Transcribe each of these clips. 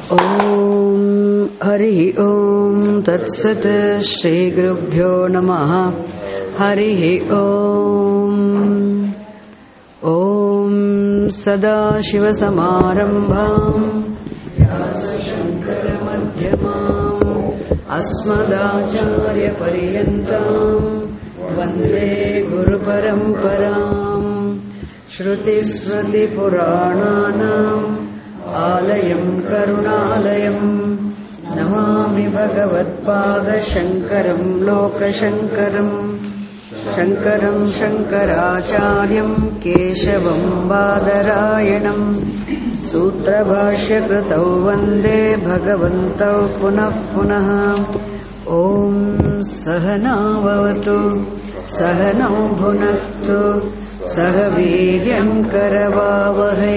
ॐ हरि ॐ तत्सत् श्रीगुरुभ्यो नमः हरि ॐ सदाशिवसमारम्भाम् व्यासशङ्करमध्यमाम् अस्मदाचार्यपर्यन्ताम् वन्दे गुरुपरम्पराम् श्रुतिस्मृतिपुराणानाम् आलयम् करुणालयम् नमामि भगवत्पादशङ्करम् लोकशङ्करम् शङ्करम् शङ्कराचार्यम् केशवम् बादरायणम् सूत्रभाष्यकृतौ वन्दे भगवन्तौ पुनः पुनः ॐ सहना भवतु सहनौ भुनक्तु सह वीर्यम् करवावहै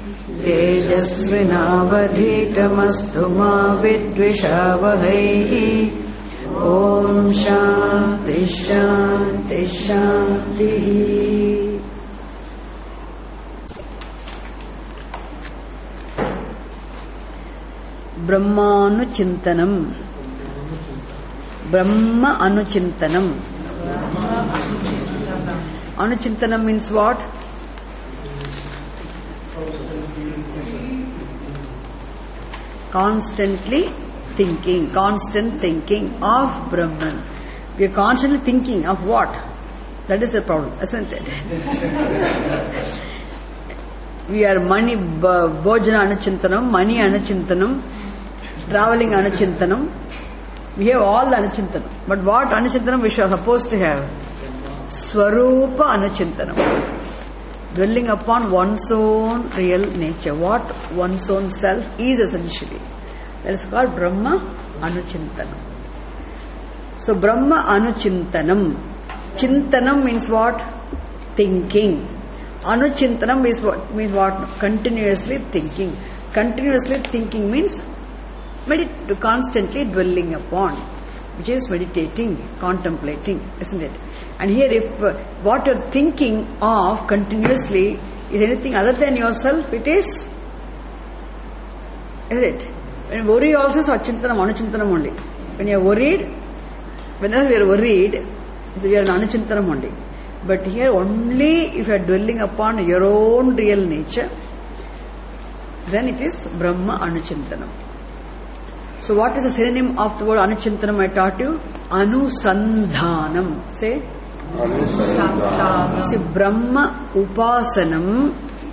तेजस्विनावधीतमस्तु मा विद्विषावहै ॐ शान्ति शान्ति शान्तिः। ब्रह्मानुचिन्तनम् ब्रह्म अनुचिन्तनम्. Anuchintanam means what? Constantly thinking, constant thinking of Brahman. We are constantly thinking of what? That is the problem, isn't it? We are money, bhojana anuchintanam, money anuchintanam, traveling anuchintanam. We have all the anuchintanam. But what anuchintanam we are supposed to have? Swarupa anuchintanam. Dwelling upon one's own real nature. What one's own self is essentially. That is called Brahma anuchintanam. So Brahma anuchintanam. Chintanam means what? Thinking. Anuchintanam means what? Continuously thinking. Continuously thinking means constantly dwelling upon, which is meditating, contemplating, isn't it? And here if what you're thinking of continuously is anything other than yourself, it is it? When worry also is achintanam, anuchintanam only. When you are worried, whenever we are worried, we are an anuchintanam only. But here only if you are dwelling upon your own real nature, then it is Brahma anuchintanam. So what is the synonym of the word anuchintanam I taught you? Anusandhanam. Say? Anusandhanam. See, Brahma upasanam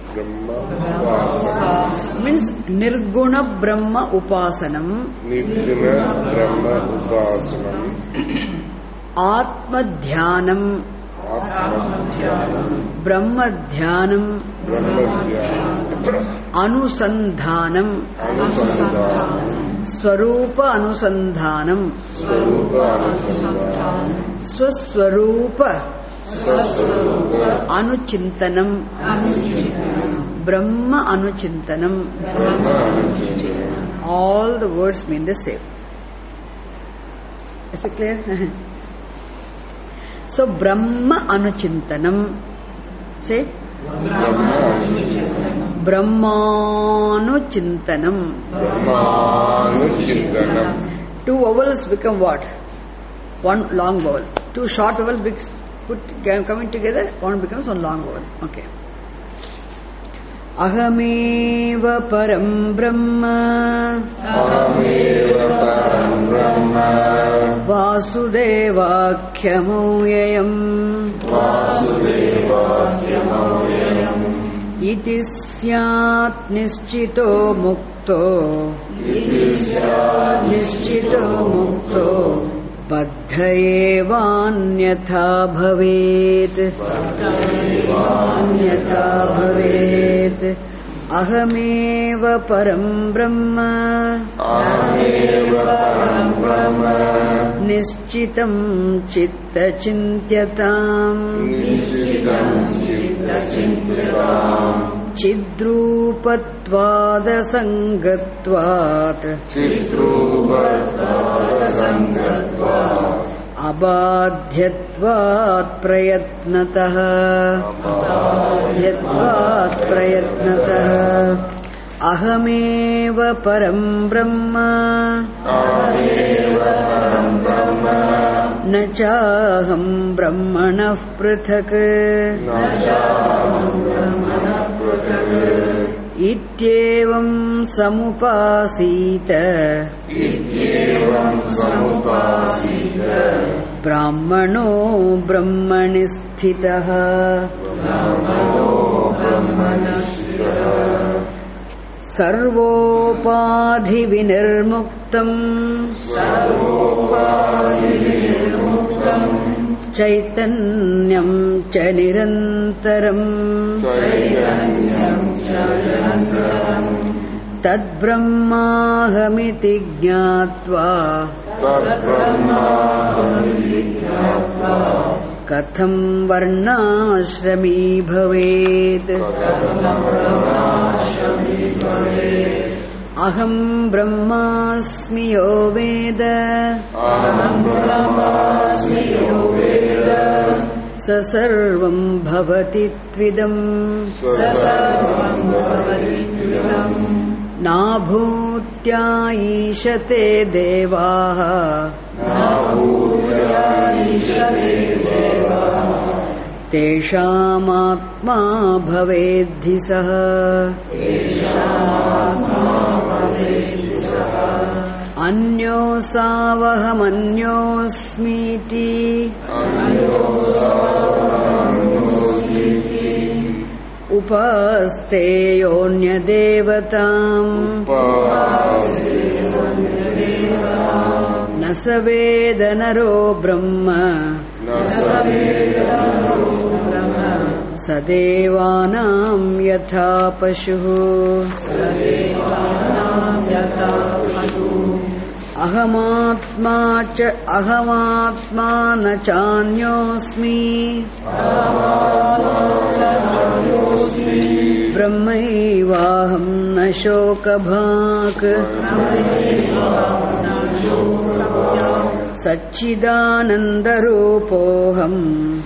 means Nirguna Brahma upasanam. Nirguna Brahma upasanam. Atma dhyanam. Brahma dhyanam. Anusandhanam. Swarupa anusandhanam. Swaswarupa anuchintanam. Brahma anuchintanam. All the words mean the same. Is it clear? So Brahma anuchintanam. Say? Brahmanuchintanam. Two vowels become what? One long vowel. Two short vowels coming together, one becomes one long vowel. Okay. Ahameva param brahma. Vasudevakhyamauhyayam. Iti syat nischito mukto baddhayevanyatha bhavet ahameva param brahma nischitam chitta chintyatam Chidrupatvad sangatvat Abadhyatvat prayatnatah अहमेव परं ब्रह्म न चाहं ब्रह्मणः पृथक् इत्येवं समुपासीत ब्राह्मणो ब्रह्मणि स्थितः। सर्वोपाधिविनिर्मुक्तम् चैतन्यं च निरन्तरम् तद्ब्रह्माहमिति ज्ञात्वा कथं वर्णाश्रमी भवेत्। अहं ब्रह्मास्मि यो वेद स सर्वं भवति त्विदम्। नाभूत्याईशते देवाः तेषामात्मा भवेद्धि सः। अन्योसावहमन्योऽस्मीति उपस्थेयोऽन्यदेवताम् न स वेद नरो ब्रह्म स देवानां यथा पशुः। अहमात्मा न चान्योऽस्मि ब्रह्मैवाहं न शोकभाक् सच्चिदानन्दरूपोऽहम्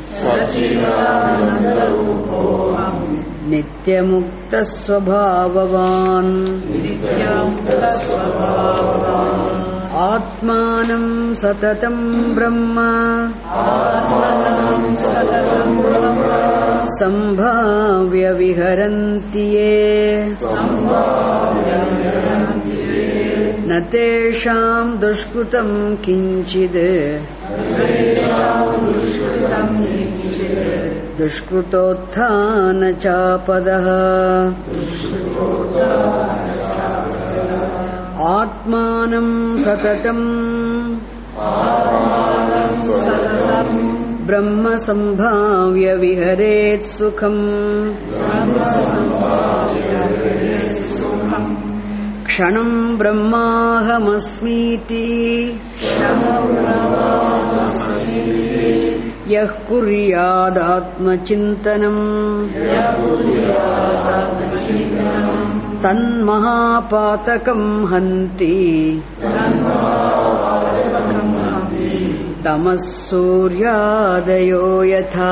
नित्यमुक्तस्वभाववान्। आत्मानं सततं ब्रह्म सम्भाव्य विहरन्ति ये न तेषां दुष्कृतं किञ्चित् दुष्कृतोत्थानचापदः। आत्मानं सततं ब्रह्म सम्भाव्य विहरेत् सुखम्। क्षणं ब्रह्माहमस्मीति यः कुर्यादात्मचिन्तनम् तन्महापातकं हन्ति तमः सूर्यादयो यथा।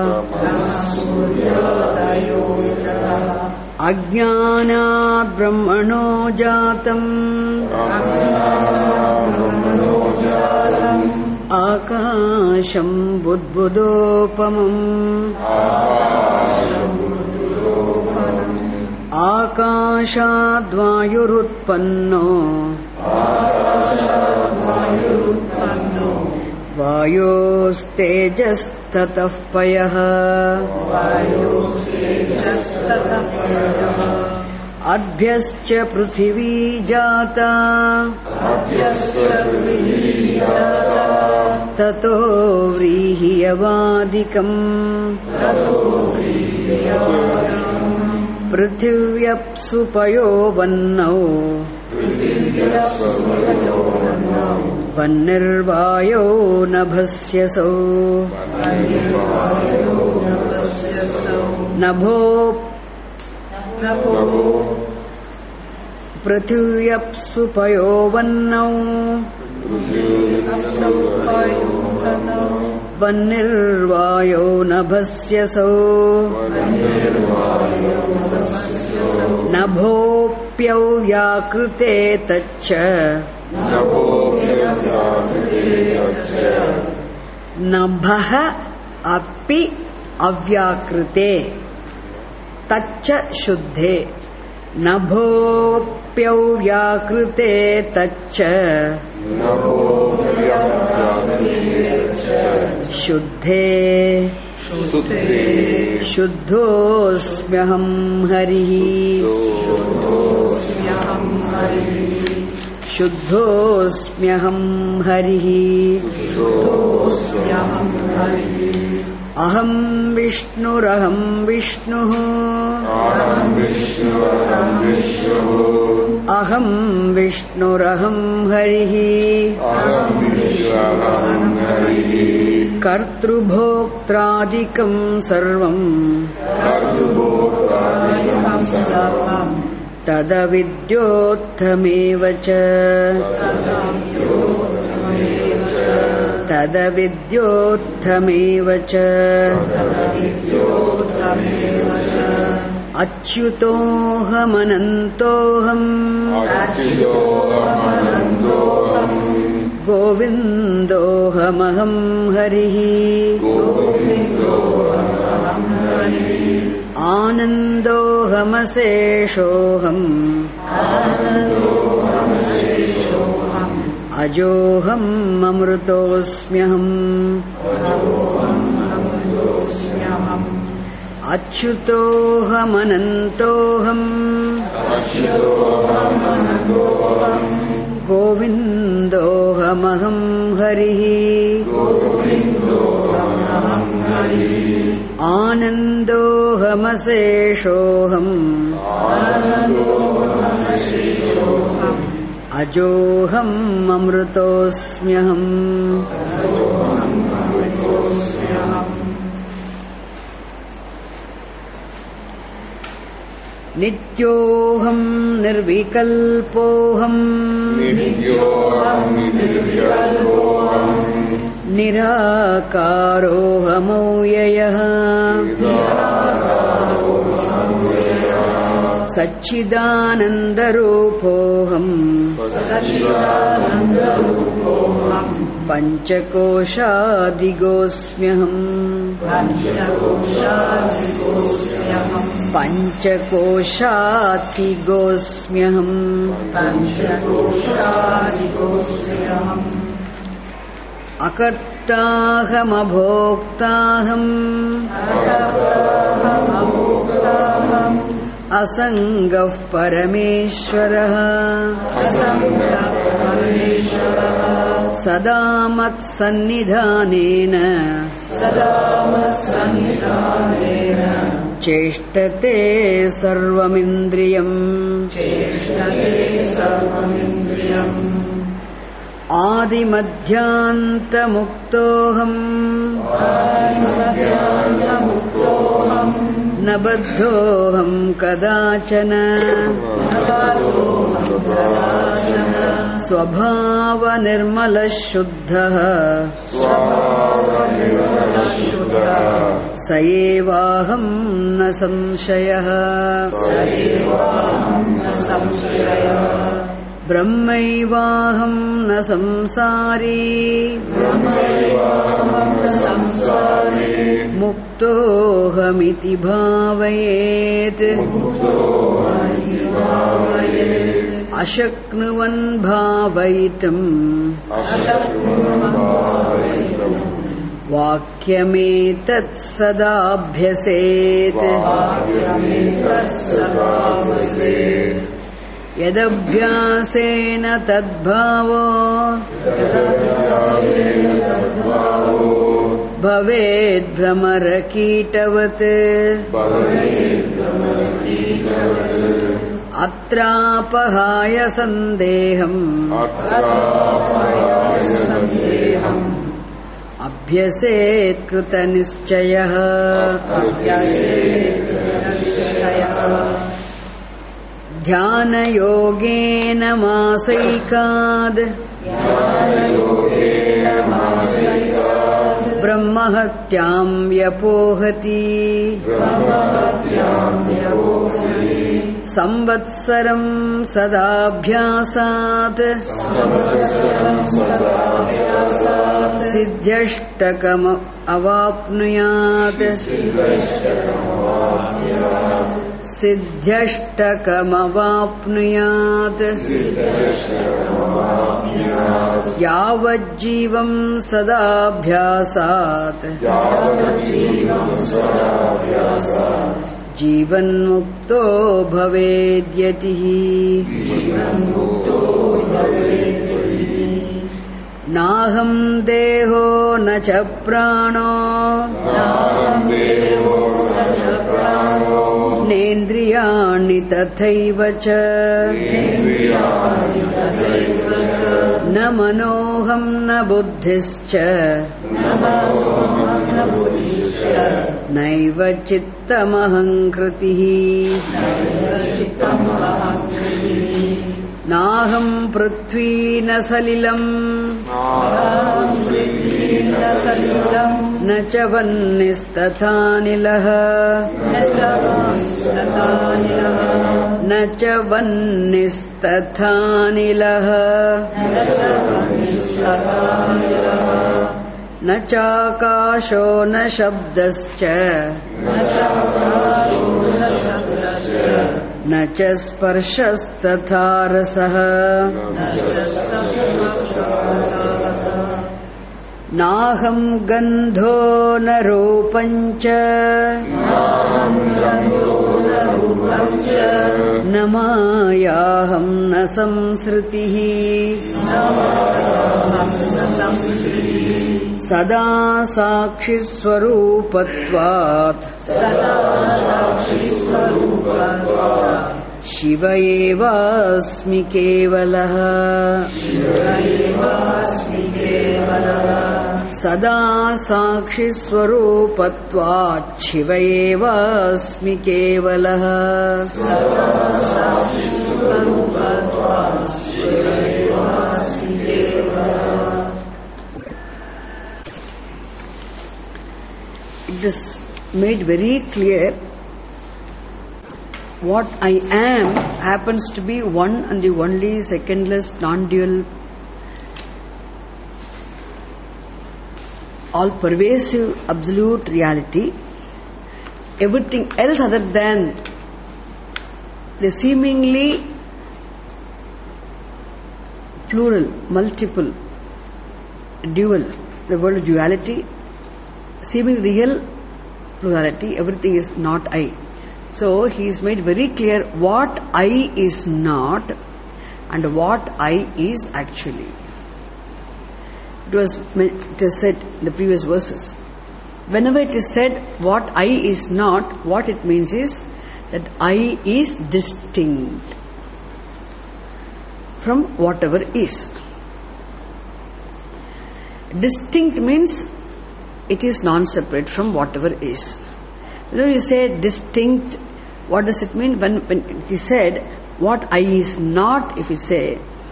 अज्ञानात् ब्रह्मणो जातम् आकाशं बुद्बुदोपमम् आकाशाद्वायुरुत्पन्नो वायोस्तेजस्ततः पयः अद्भ्यश्च पृथिवी जाता ततो व्रीह्यवादिकम् पृथिव्यप्सु पयो वह्नौ वह्निर्वायो नभस्यसौ नभो पृथिव्यप्सु पयो वह्नौ वह्निर्वायो नभस्यसौ नभोऽप्यग्निर्वायुः नभोऽप्यव्याकृते तच्च नभः अपि अव्याकृते तच्च शुद्धे नभोऽप्यव्याकृते तच्च शुद्धे शुद्धोऽस्म्यहं हरिः शुद्धोऽस्म्यहं हरिः अहं विष्णुरहं विष्णुः अहं विष्णुरहं हरिः कर्तृभोक्त्रादिकं सर्वं तदविद्योत्थमेव च तदविद्योत्थमेव च अच्युतोऽहमनन्तोऽहम् गोविन्दोऽहमहं हरिः आनन्दोऽहमशेषोऽहम् अजोऽहम् अमृतोऽस्म्यहम् अच्युतोऽहमनन्तोऽहम् गोविन्दोऽहमहं हरिः आनन्दोऽहमशेषोऽहम् अजोऽहम् अमृतोऽस्म्यहम् नित्योऽहम् निर्विकल्पोऽहम् निराकारोऽहमव्ययः सच्चिदानन्दरूपोऽहम् पञ्चकोशाधिगोऽस्म्यहम् पञ्चकोशाधिगोऽस्म्यहम् अकर्ताहमभोक्ताहम् असङ्गः परमेश्वरः सदा मत्सन्निधानेन चेष्टते सर्वमिन्द्रियम् आदिमध्यान्तमुक्तोऽहम् न बद्धोऽहम् कदाचन स्वभावनिर्मलः शुद्धः स एवाहं न संशयः ब्रह्मैवाहं न संसारी मुक्तोऽहमिति भावयेत् अशक्नुवन् भावयितुम् वाक्यमेतत् सदाभ्यसेत् यदभ्यासेन तद्भावो भवेद् भ्रमरकीटवत् अत्रापहाय सन्देहम् अभ्यसेत् कृतनिश्चयः ध्यानयोगेन मासैकाद् ब्रह्महत्यां व्यपोहति संवत्सरं सदाभ्यासात् सिद्ध्यष्टकम् अवाप्नुयात् सिद्ध्यष्टकमवाप्नुयात् यावज्जीवं सदाभ्यासात् जीवन्मुक्तो भवेद्यतिः नाहं देहो न च प्राणो नेन्द्रियाणि तथैव च न मनोहं न बुद्धिश्च नैव चित्तमहङ्कृतिः नाहं पृथ्वी न सलिलम् न च वह्निस्तथानिलः न च वह्निस्तथानिलः न चाकाशो न शब्दश्च न च स्पर्शस्तथा रसः नाहं गन्धो न रूपञ्च न मायाहं न संसृतिः सदा साक्षिस्वरूपत्वात् शिव एवास्मि केवलः सदा साक्षिस्वरूपत्वात् Shiv एवास्मि केवलः It is made very clear what I am happens to be one and the only secondless, non-dual, all-pervasive, absolute reality. Everything else other than the seemingly plural, multiple, dual, the word of duality, seeming real plurality, everything is not I. So he is made very clear what I is not and what I is actually. It is said in the previous verses. Whenever it is said what I is not, what it means is that I is distinct from whatever is. Distinct means it is non-separate from whatever is. When you say distinct, what does it mean? When it is said what I is not, if you say,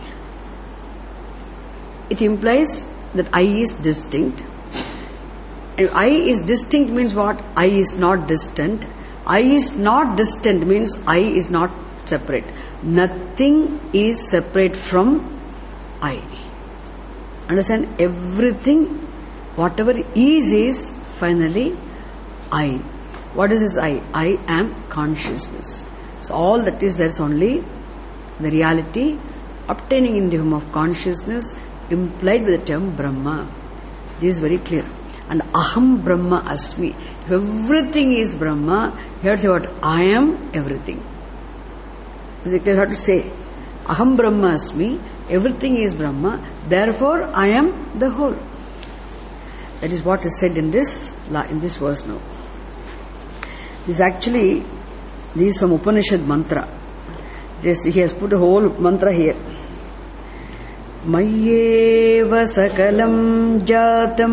it implies that I is distinct. And I is distinct means what? I is not distant. I is not distant means I is not separate. Nothing is separate from I. Understand? Everything, whatever is finally I. What is this I? I am consciousness. So all that is, there is only the reality obtaining in the form of consciousness implied with the term Brahma. This is very clear. And Aham Brahma Asmi. If everything is Brahma, you have to say what? I am everything. You have to say Aham Brahma Asmi. Everything is Brahma. Therefore, I am the whole. That is what is said in this verse now. This actually, this is from Upanishad mantra. He has put a whole mantra here. Mayyeva sakalam jatam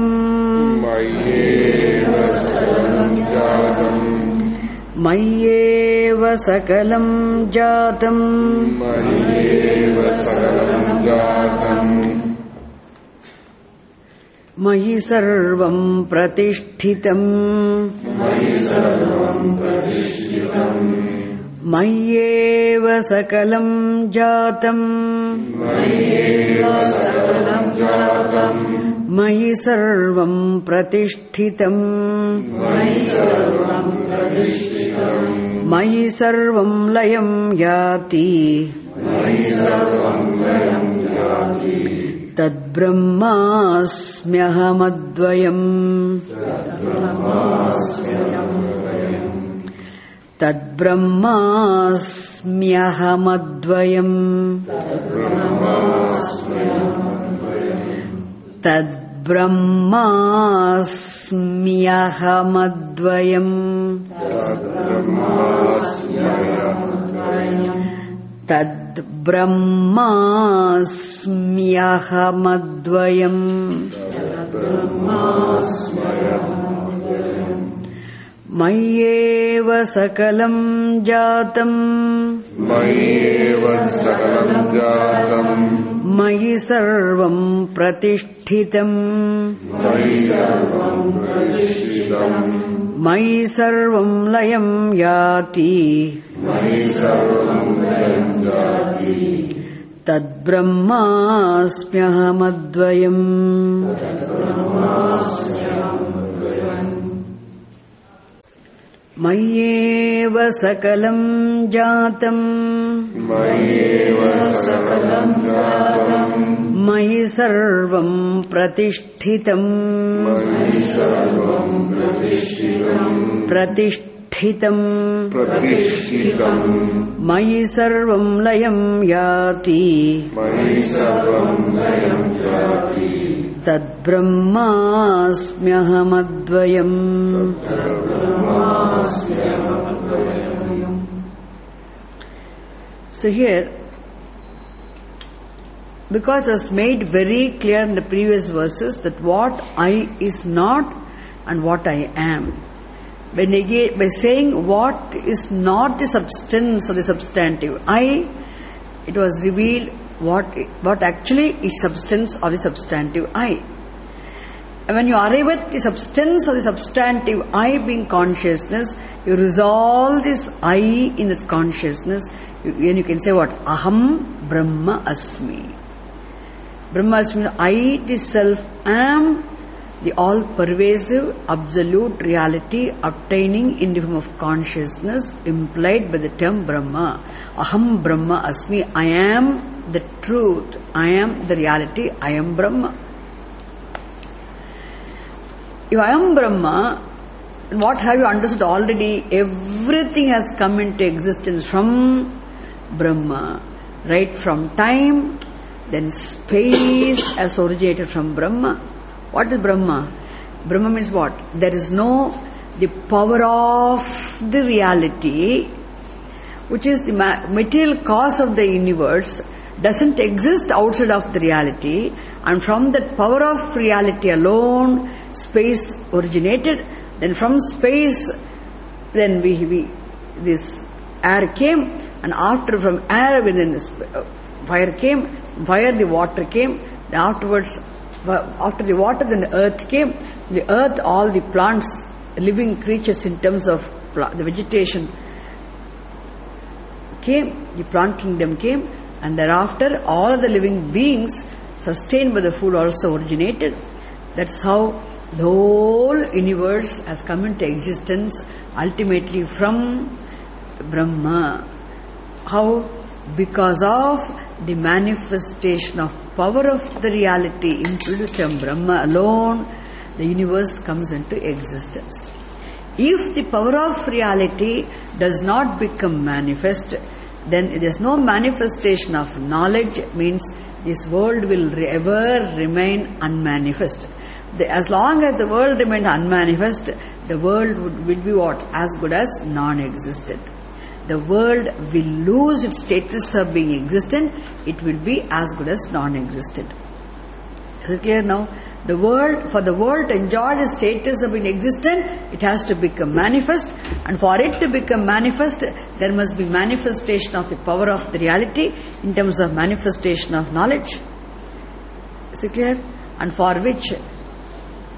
Mayyeva sakalam jatam Mayi sarvam pratishtitam Mayyeva sakalam jatam Mayi sarvam pratishtitam Mayi sarvam layam yati Tad brahmasmyahamadvayam Tad brahmasmyahamadvayam Tad brahmasmyahamadvayam Tad brahmasmyahamadvayam Mayyeva sakalam jatam Mayi sarvam pratishtitam Mayi sarvam layam yati Tad brahmasmyahamadvayam Mayyeva sakalam jatam Mayi sarvam pratishtitam Mayi sarvam layam yati Tad brahmasmyahamadvayam So here, because it was made very clear in the previous verses that what I is not and what I am. By saying what is not the substance or the substantive I, it was revealed what actually is substance or the substantive I. And when you arrive at the substance or the substantive I being consciousness, you resolve this I in its consciousness, and you can say what? Aham Brahma Asmi. Brahma Asmi, I, the self, am the all-pervasive, absolute reality obtaining in the form of consciousness implied by the term Brahma. Aham Brahma Asmi, I am the truth, I am the reality, I am Brahma. If I am Brahma, what have you understood already? Everything has come into existence from Brahma. Right from time, then space has originated from Brahma. What is Brahma? Brahma means what? There is no, the power of the reality, which is the material cause of the universe, doesn't exist outside of the reality, and from that power of reality alone, space originated. Then from space, then this air came, and after from air, then fire came, fire the water came, afterwards, after the water, then the earth came. The earth, all the plants, living creatures in terms of the vegetation came, the plant kingdom came, and thereafter all the living beings sustained by the food also originated. That's how the whole universe has come into existence ultimately from Brahma. How? Because of the manifestation of power of the reality included from Brahma alone, the universe comes into existence. If the power of reality does not become manifest, then there is no manifestation of knowledge, means this world will ever remain unmanifest. As long as the world remains unmanifest, the world will be what? As good as non-existent. The world will lose its status of being existent, it will be as good as non-existent. Is it clear now? The world, for the world to enjoy the status of being existent, it has to become manifest, and for it to become manifest, there must be manifestation of the power of the reality in terms of manifestation of knowledge. Is it clear? And for which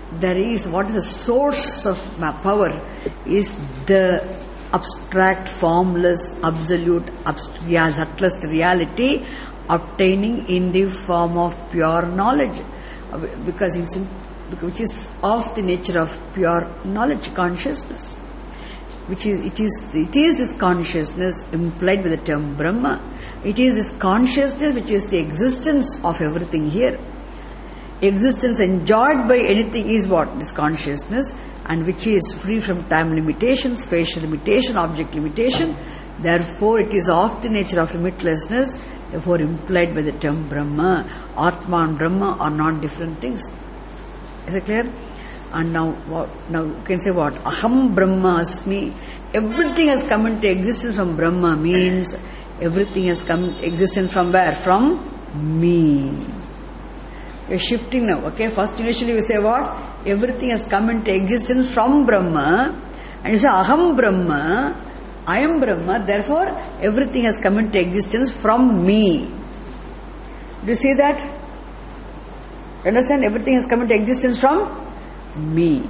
there is, what is the source of power is the abstract, formless, absolute, subtlest reality obtaining in the form of pure knowledge, because which is of the nature of pure knowledge, consciousness. It is this consciousness implied by the term Brahma. It is this consciousness which is the existence of everything here. Existence enjoyed by anything is what? This consciousness, and which is free from time limitation, spatial limitation, object limitation. Therefore, it is of the nature of limitlessness, therefore implied by the term Brahma. Atma and Brahma are not different things. Is it clear? And now you can say what? Aham Brahma Asmi. Everything has come into existence from Brahma means everything has come into existence from where? From me. You're shifting now, okay? First initially you say what? Everything has come into existence from Brahma, and you say Aham Brahma, I am Brahma, therefore everything has come into existence from me. Do you see that? You understand? Everything has come into existence from me.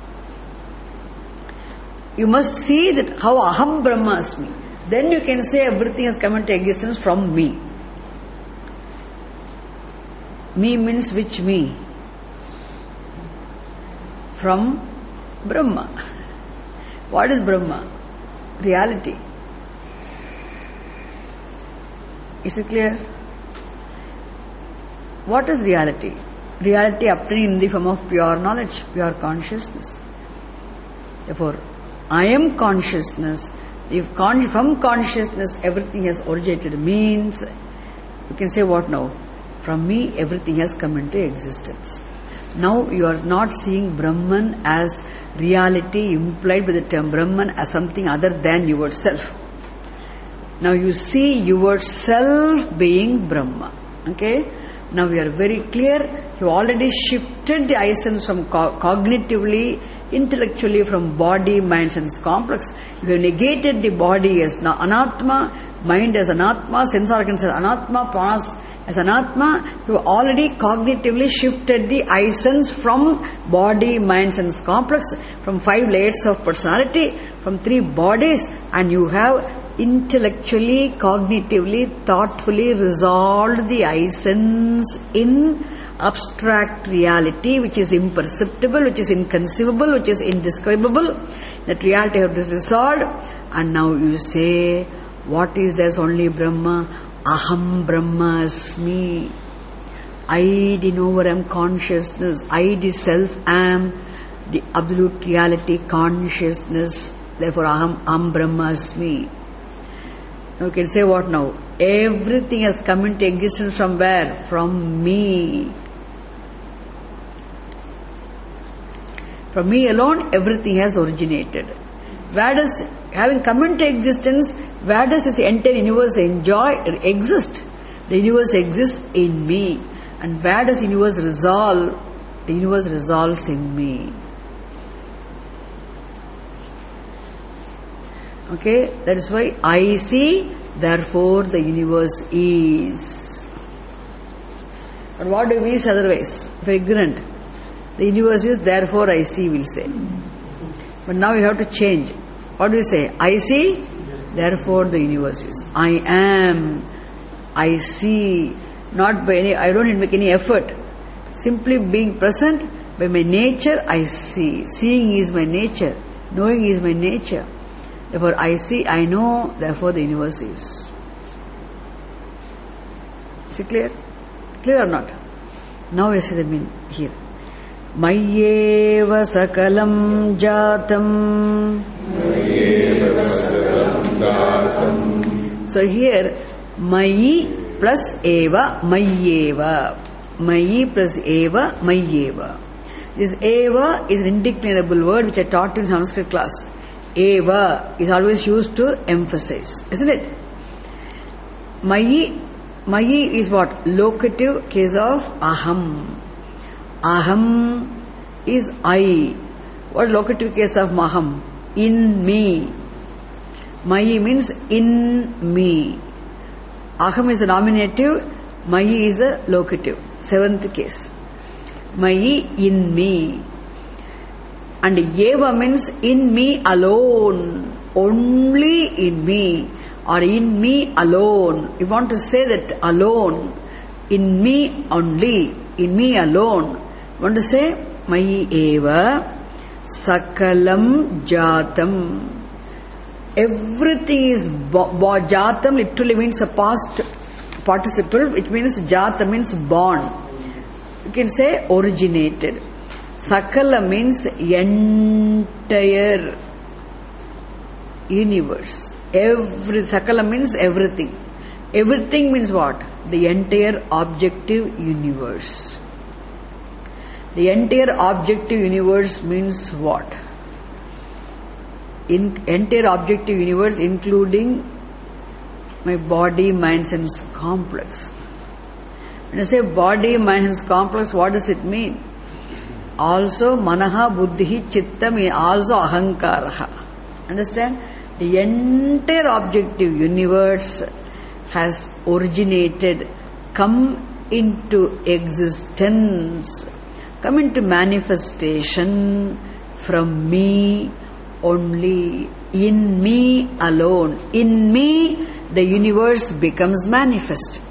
You must see that how Aham Brahma Asmi. Then you can say everything has come into existence from me. Me means which me? From Brahma. What is Brahma? Reality. Is it clear? What is reality? Reality obtained in the form of pure knowledge, pure consciousness. Therefore, I am consciousness. If from consciousness everything has originated means, you can say what now? From me everything has come into existence. Now you are not seeing Brahman as reality implied by the term Brahman as something other than yourself. Now you see yourself being Brahma. Okay? Now we are very clear. You already shifted the essence from cognitively, intellectually from body, mind, sense complex. You have negated the body as anatma, mind as anatma, sense organs as anatma, pranas as anatma. You have already cognitively shifted the essence from body, mind, sense complex, from 5 layers of personality, from 3 bodies, and you have intellectually, cognitively, thoughtfully resolved the essence in abstract reality, which is imperceptible, which is inconceivable, which is indescribable. That reality has resolved, and now you say, what is there? Only Brahma. Aham Brahma Asmi. I, the knower, am consciousness. I, the self, am the absolute reality, consciousness. Therefore, Aham Brahma Asmi. You can say what now? Everything has come into existence from where? From me. From me alone, everything has originated. Where does, having come into existence, where does this entire universe exist? The universe exists in me. And where does the universe resolve? The universe resolves in me. Okay, that is why I see, therefore the universe is. But what do we say otherwise? If we are ignorant, the universe is, therefore I see, we'll say. But now you have to change. What do we say? I see, therefore the universe is. I am, I see, not by any, I don't need to make any effort. Simply being present, by my nature I see. Seeing is my nature. Knowing is my nature. Therefore I see, I know, therefore the universe is. Is it clear? Clear or not? Now you see the meaning here. Mayyeva sakalam jatam. So here, Mayi plus Eva, Mayyeva. Mayi plus Eva, Mayyeva. This Eva is an indeclinable word which I taught in Sanskrit class. Eva is always used to emphasize, isn't it? Mayi is what? Locative case of aham. Aham is I. What locative case of maham? In me. Mayi means in me. Aham is the nominative, Mayi is the locative. 7th case. Mayi in me. And eva means in me alone, only in me, or in me alone. You want to say that alone, in me only, in me alone. You want to say Mayi eva sakalam jatam. Everything is jatam literally means a past participle, which means jata means born. You can say originated. Sakala means entire universe. Sakala means everything. Everything means what? The entire objective universe. The entire objective universe means what? Entire objective universe including my body, mind, sense complex. When I say body, mind, sense complex, what does it mean? Also manaha, buddhi, chittam, also ahankaraha. Understand? The entire objective universe has originated, come into existence, come into manifestation from me only, in me alone. In me, the universe becomes manifest.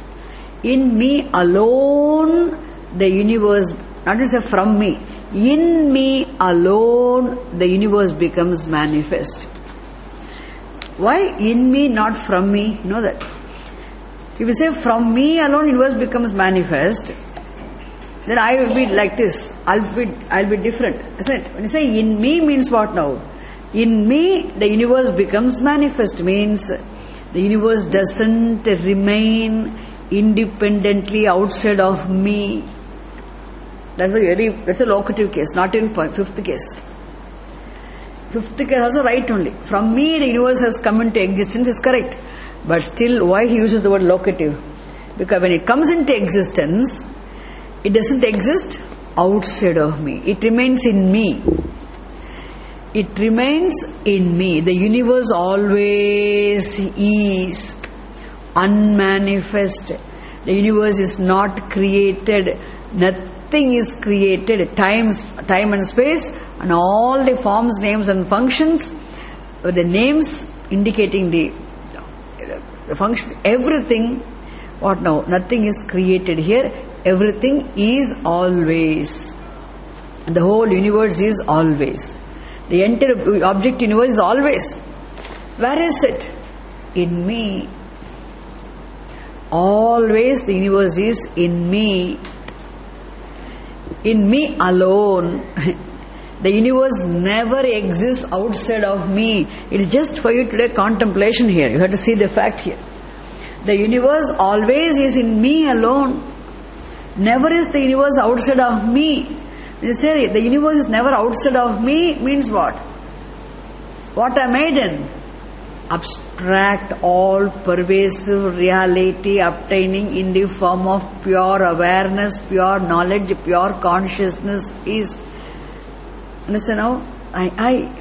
In me alone, the universe, not to say from me, in me alone, the universe becomes manifest. Why in me, not from me? You know that. If you say from me alone, universe becomes manifest, then I will be like this. I'll be different, isn't it? When you say in me means what now? In me, the universe becomes manifest means the universe doesn't remain independently outside of me. That's a locative case, not in fifth case. Fifth case also right only. From me, the universe has come into existence is correct. But still, why he uses the word locative? Because when it comes into existence, it doesn't exist outside of me. It remains in me. It remains in me. The universe always is unmanifest. The universe is not created. Nothing is created. Time and space and all the forms, names and functions, with the names indicating the function, everything, what now? Nothing is created here. Everything is always. The whole universe is always. The entire object universe is always. Where is it? In me. Always the universe is in me. In me alone. The universe never exists outside of me. It is just for you today contemplation here. You have to see the fact here. The universe always is in me alone. Never is the universe outside of me. When you say the universe is never outside of me, means what? What am I then? Abstract, all pervasive reality obtaining in the form of pure awareness, pure knowledge, pure consciousness is. Listen now, I.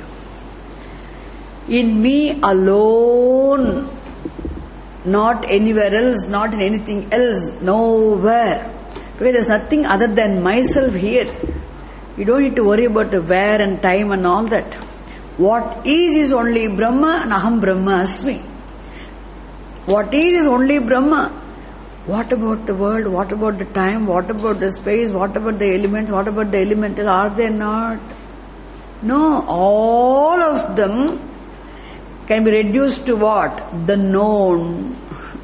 In me alone, not anywhere else, not in anything else, nowhere. Because there's nothing other than myself here. You don't need to worry about the where and time and all that. What is only Brahma and Aham Brahma Asmi. What is only Brahma. What about the world? What about the time? What about the space? What about the elements? What about the elemental? Are they not? No, all of them can be reduced to what? The known.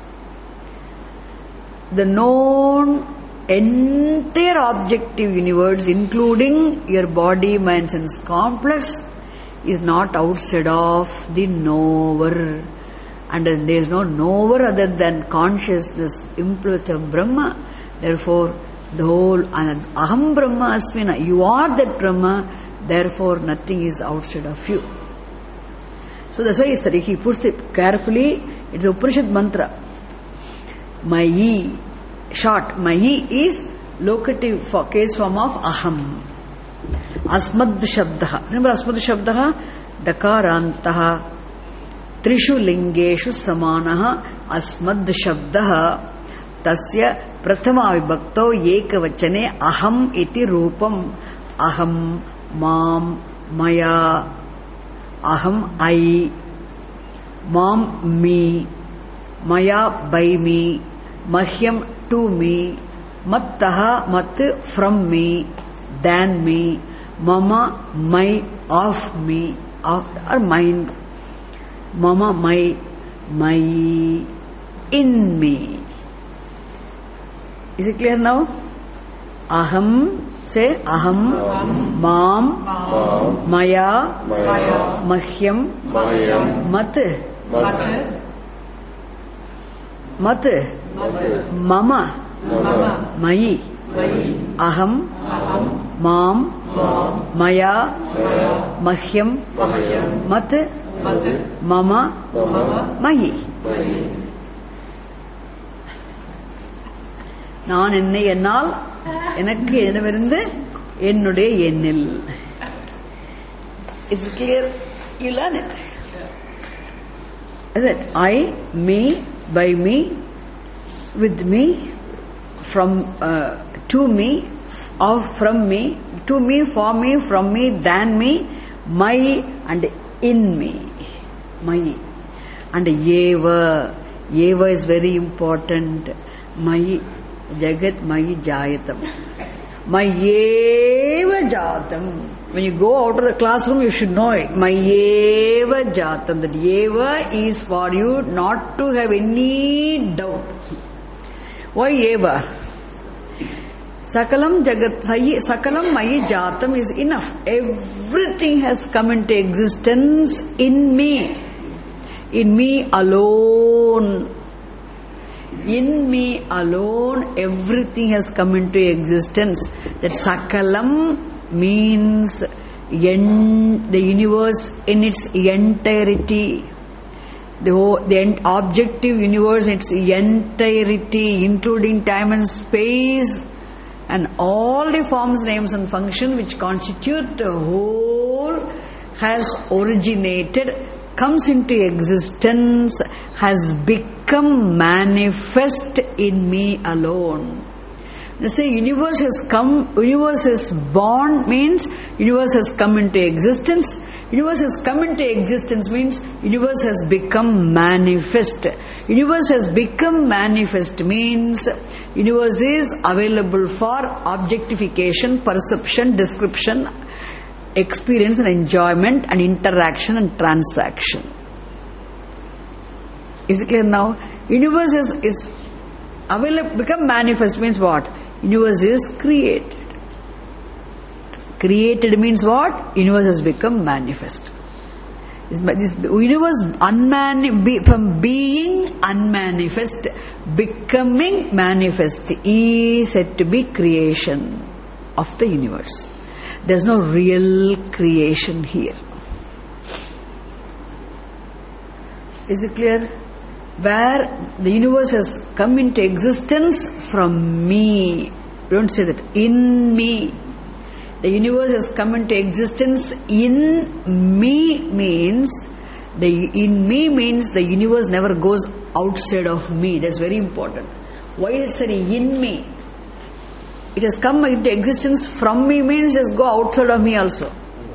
The known entire objective universe, including your body, mind, sense complex, is not outside of the knower. And there is no knower other than consciousness, implement of Brahma. Therefore, the whole Aham Brahma Asmina, you are that Brahma, therefore nothing is outside of you. So that's why he puts it carefully. It's a Upanishad mantra. Mayi, short, Mayi is locative for case form of Aham. Asmad Shabdaha. Remember Asmad Shabdaha? Dakarantaha. Trishu Lingeshu Samanaha. Asmad Shabdaha. Tasya Prathama Vibhakto Yekavachane Aham iti Rupam. Aham, Mam, Maya, Aham, I, Mam, me, Maya, by me, Mahyam, to me, Mattaha, mat, from me, than me, Mama, my, of me, or mine, Mama, my, in me. Is it clear now? Aham, say Aham, Mam, Maya, Mahyam, mat, Mama, Mai, Aham, Mam, Maya, Mahyam, mat, Mama, Mai. நான் என்னை என்னால் எனக்கு என்னவிருந்து என்னுடைய எண்ணில். Is it clear? You learn it. Is it? I, me, by me, with me, from to me, of from me, to me, for me, from me, than me, my and in me, my and eva. Eva is very important. My Jagat Mayi Jayatam. Mayeva Jatam. When you go out of the classroom, you should know it. Mayeva Jatam. That Eva is for you not to have any doubt. Why Eva? Sakalam Jagat Sakalam Mayi Jatam is enough. Everything has come into existence in me. In me alone. In me alone, everything has come into existence. That Sakalam means the universe in its entirety. The objective universe in its entirety, including time and space, and all the forms, names and functions which constitute the whole, has originated, comes into existence, has become manifest in me alone. They say universe has come, universe is born means universe has come into existence. Universe has come into existence means universe has become manifest. Universe has become manifest means universe is available for objectification, perception, description, experience and enjoyment and interaction and transaction. Is it clear now? Universe is available, become manifest means what? Universe is created. Created means what? Universe has become manifest. This universe from being unmanifest, becoming manifest is said to be creation of the universe. There is no real creation here. Is it clear? Where the universe has come into existence from me. Don't say that. In me. The universe has come into existence in me means the universe never goes outside of me. That's very important. Why is it said in me? It has come into existence from me means it has go outside of me also.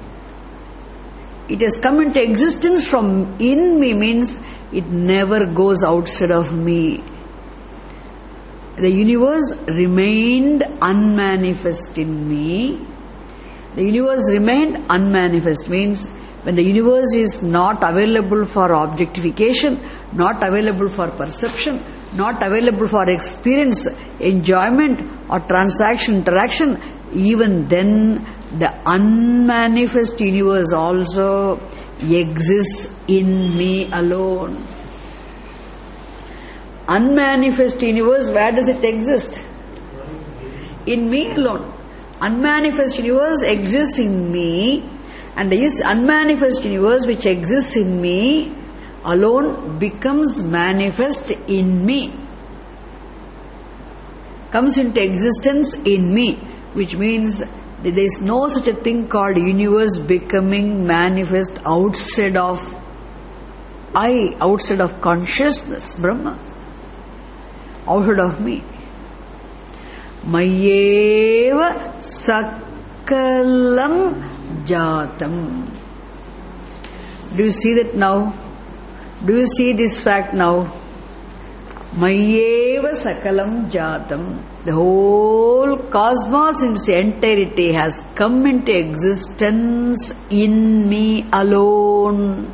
It has come into existence from in me means it never goes outside of me. The universe remained unmanifest in me. The universe remained unmanifest means when the universe is not available for objectification, not available for perception, not available for experience, enjoyment or transaction, interaction, even then the unmanifest universe also exists in me alone. Unmanifest universe, where does it exist? In me alone. Unmanifest universe exists in me, and this unmanifest universe which exists in me alone becomes manifest in me. Comes into existence in me, which means that there is no such a thing called universe becoming manifest outside of I, outside of consciousness, Brahma, outside of me. Mayeva sakalam jatam. Do you see that now? Do you see this fact now? Mayeva sakalam jatam. The whole cosmos in its entirety has come into existence in me alone.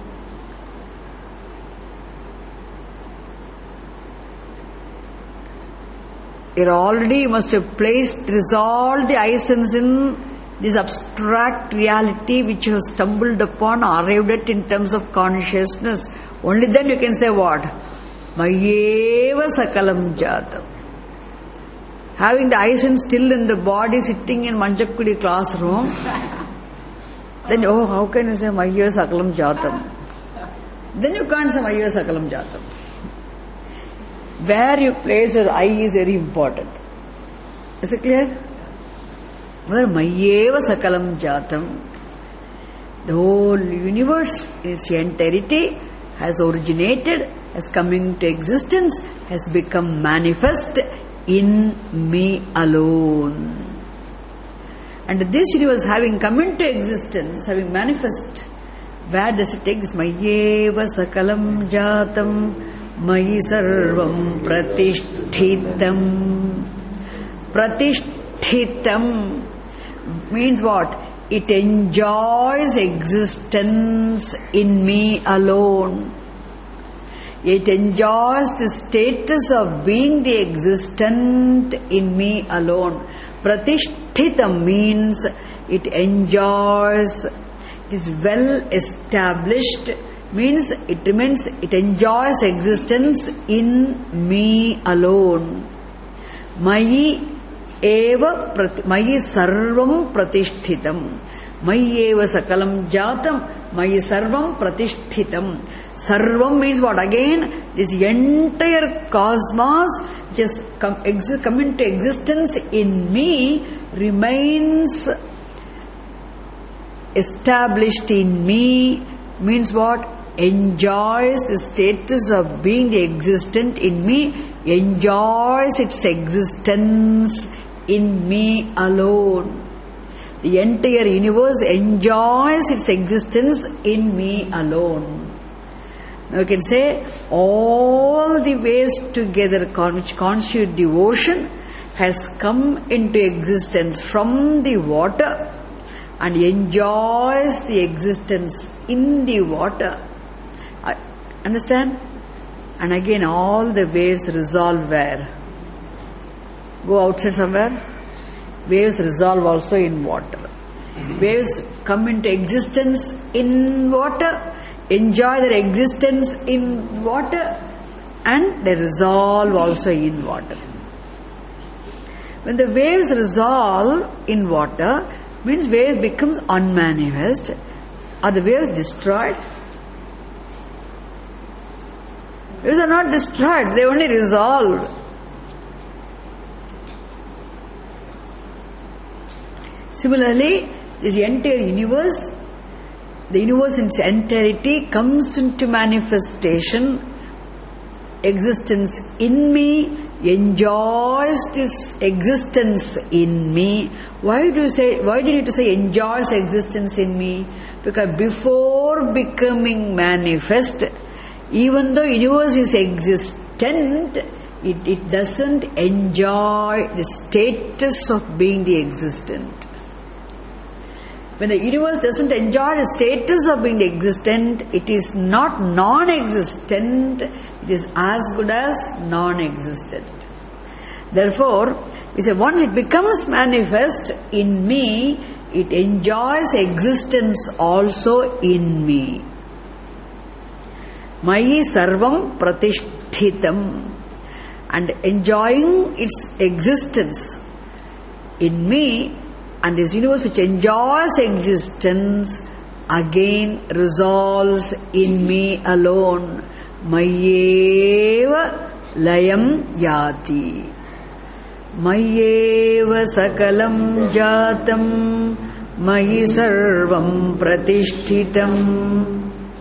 You must have resolved the essence in this abstract reality which you have stumbled upon, arrived at in terms of consciousness. Only then you can say what? Mayeva sakalam jatam. Having the essence still in the body, sitting in Manjakudi classroom, then how can you say Mayeva sakalam jatam? Then you can't say Mayeva sakalam jatam. Where you place your eye is very important. Is it clear? Well, Mayeva sakalam jatam. The whole universe in its entirety has originated, has come into existence, has become manifest in me alone. And this universe having come into existence, having manifest, where does it take this? Mayeva sakalam jatam Mayi sarvam pratishthitam. Pratishthitam means what? It enjoys existence in me alone. It enjoys the status of being the existent in me alone. Pratishthitam means it enjoys, it is well established, means it remains, it enjoys existence in me alone. Mayi sarvam pratishthitam. Mayi eva sakalam jatam. Mayi sarvam pratishthitam. Sarvam means what? Again, this entire cosmos just come into existence in me, remains established in me, means what? Enjoys the status of being the existent in me, enjoys its existence in me alone. The entire universe enjoys its existence in me alone. Now you can say all the waves together which constitute the ocean has come into existence from the water and enjoys the existence in the water. Understand? And again all the waves resolve where? Go outside somewhere. Waves resolve also in water. Waves come into existence in water, enjoy their existence in water, and they resolve also in water. When the waves resolve in water, means wave becomes unmanifest. Are the waves destroyed? Waves are not destroyed, they only resolve. Similarly, this entire universe, the universe in its entirety comes into manifestation, existence in me, enjoys this existence in me. Why do you need to say enjoys existence in me? Because before becoming manifest, even though universe is existent, it doesn't enjoy the status of being the existent. When the universe doesn't enjoy the status of being existent, it is not non-existent, it is as good as non-existent. Therefore, we say once it becomes manifest in me, it enjoys existence also in me. Mayi sarvam pratishthitam. And enjoying its existence in me, and this universe which enjoys existence again resolves in me alone. Mayeva layam yati. Mayeva sakalam jatam. Mayi sarvam pratishthitam.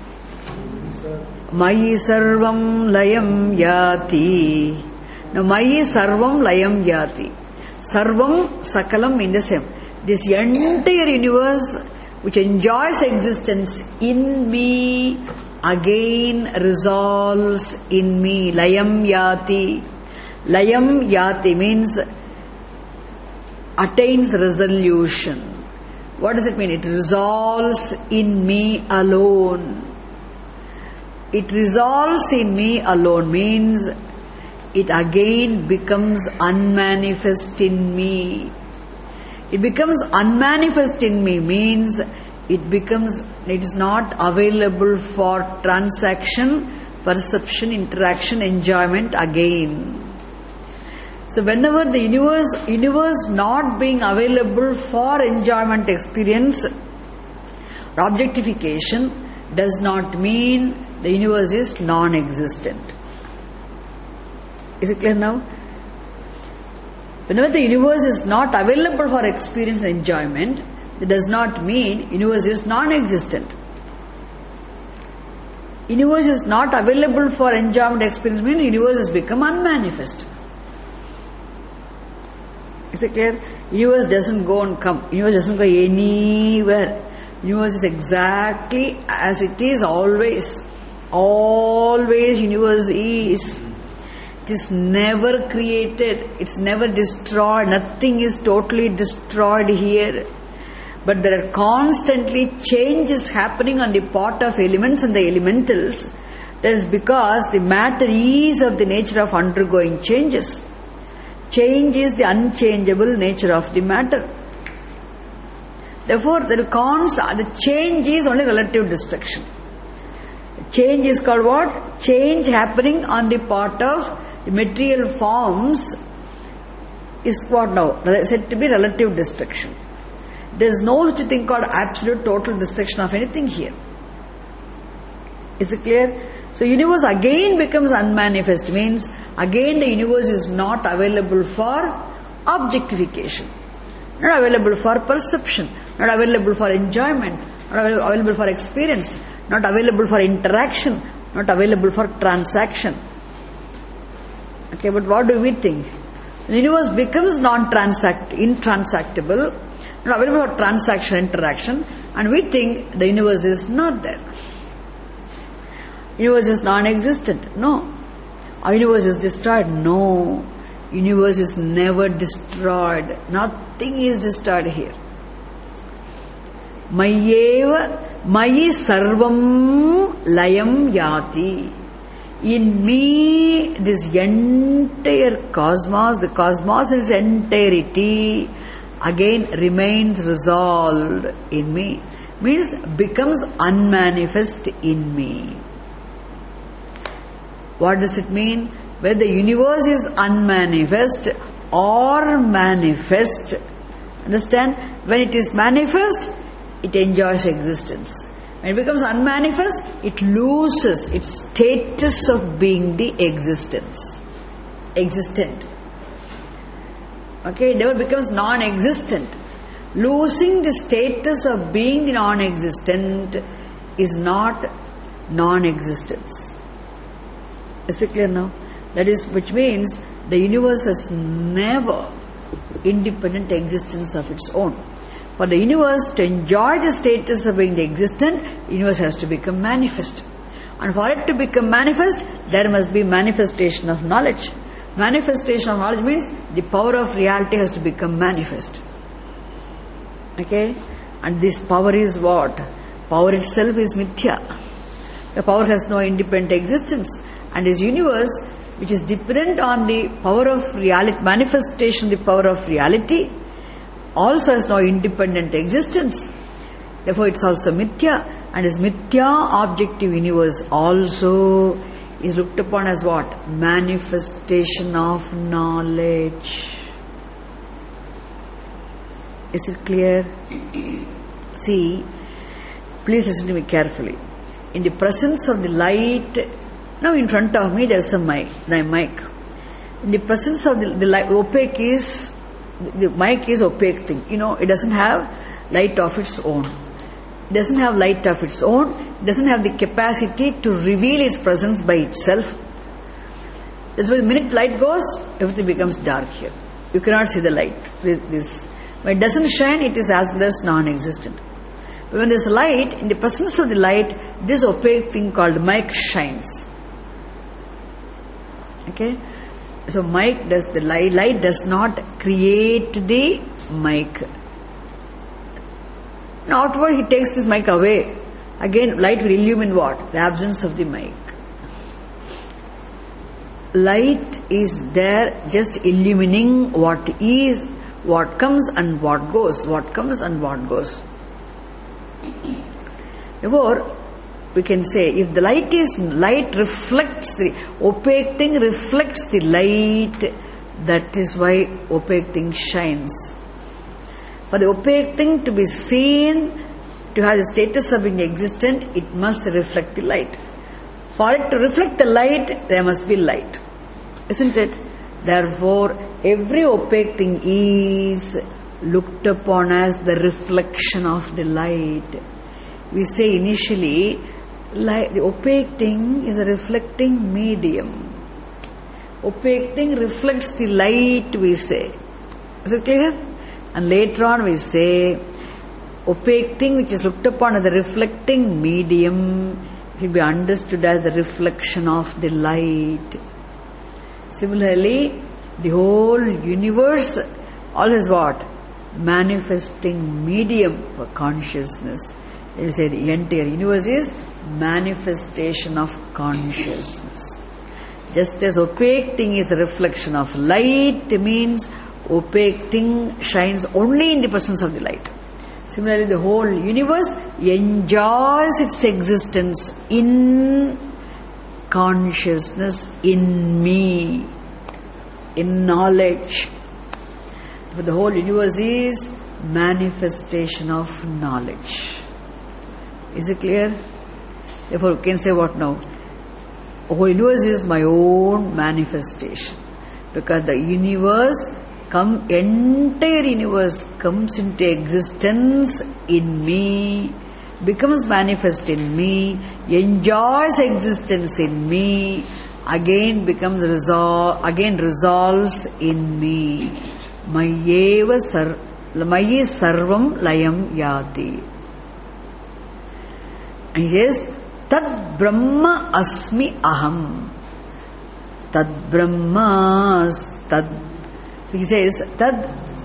Mayi sarvam layam yati. Now Mayi sarvam layam yati. Sarvam, sakalam mean the same. This entire universe which enjoys existence in me again resolves in me. Layam yati. Layam yati means attains resolution. What does it mean? It resolves in me alone. It resolves in me alone means it again becomes unmanifest in me. It becomes unmanifest in me means it is not available for transaction, perception, interaction, enjoyment again. So whenever the universe not being available for enjoyment, experience or objectification does not mean the universe is non-existent. Is it clear now? Whenever the universe is not available for experience and enjoyment, that does not mean universe is non-existent. Universe is not available for enjoyment experience means universe has become unmanifest. Is it clear? Universe doesn't go and come. Universe doesn't go anywhere. Universe is exactly as it is always. Always universe is. It is never created. It's never destroyed. Nothing is totally destroyed here. But there are constantly changes happening on the part of elements and the elementals. That is because the matter is of the nature of undergoing changes. Change is the unchangeable nature of the matter. Therefore, the change is only relative destruction. Change is called what? Change happening on the part of the material forms is what now? Said to be relative destruction. There is no such thing called absolute total destruction of anything here. Is it clear? So universe again becomes unmanifest means again the universe is not available for objectification, not available for perception, not available for enjoyment, not available for experience, not available for interaction, not available for transaction. Okay, but what do we think? The universe becomes intransactable, not available for transaction, interaction, and we think the universe is not there. Universe is non-existent. No. Our universe is destroyed. No. Universe is never destroyed. Nothing is destroyed here. Mayi sarvam layam yati. In me, this entire cosmos, the cosmos in its entirety, again remains resolved in me. Means becomes unmanifest in me. What does it mean? Whether the universe is unmanifest or manifest, understand? When it is manifest, it enjoys existence. When it becomes unmanifest, it loses its status of being the existent. Okay, it never becomes non-existent. Losing the status of being non-existent is not non-existence. Is it clear now? That is, which means the universe has never independent existence of its own. For the universe to enjoy the status of being the existent, the universe has to become manifest. And for it to become manifest, there must be manifestation of knowledge. Manifestation of knowledge means the power of reality has to become manifest. Okay? And this power is what? Power itself is mithya. The power has no independent existence. And this universe, which is dependent on the power of reality, manifestation, the power of reality, also has no independent existence. Therefore, it's also mithya. And this mithya objective universe also is looked upon as what? Manifestation of knowledge. Is it clear? See, please listen to me carefully. In the presence of the light, now in front of me there is a mic. In the presence of the light, opaque is, the mic is opaque thing. It doesn't have light of its own. It doesn't have light of its own. It doesn't have the capacity to reveal its presence by itself. That's why the minute light goes, everything becomes dark here. You cannot see the light. This When it doesn't shine, it is as well as non-existent. But when there is light, in the presence of the light, this opaque thing called mic shines. Okay? So mic does the light does not create the mic. Now afterward he takes this mic away. Again light will illumine what? The absence of the mic. Light is there just illumining what is, what comes and what goes, what comes and what goes. Therefore, we can say if the light reflects, the opaque thing reflects the light, that is why opaque thing shines. For the opaque thing to be seen, to have the status of being existent, it must reflect the light. For it to reflect the light, there must be light. Isn't it? Therefore, every opaque thing is looked upon as the reflection of the light. We say initially, the opaque thing is a reflecting medium. Opaque thing reflects the light, we say. Is it clear? And later on we say, opaque thing which is looked upon as the reflecting medium will be understood as the reflection of the light. Similarly, the whole universe all is what? Manifesting medium for consciousness. You say the entire universe is manifestation of consciousness. Just as opaque thing is a reflection of light, means opaque thing shines only in the presence of the light. Similarly, the whole universe enjoys its existence in consciousness, in me, in knowledge. But the whole universe is manifestation of knowledge. Is it clear? Therefore, we can say what now? The whole universe is my own manifestation. Because the universe, entire universe comes into existence in me, becomes manifest in me, enjoys existence in me, again resolves in me. Mayi sarvam layam yati. And yes, tad brahma asmi aham. Tad brahma tad. So he says, tad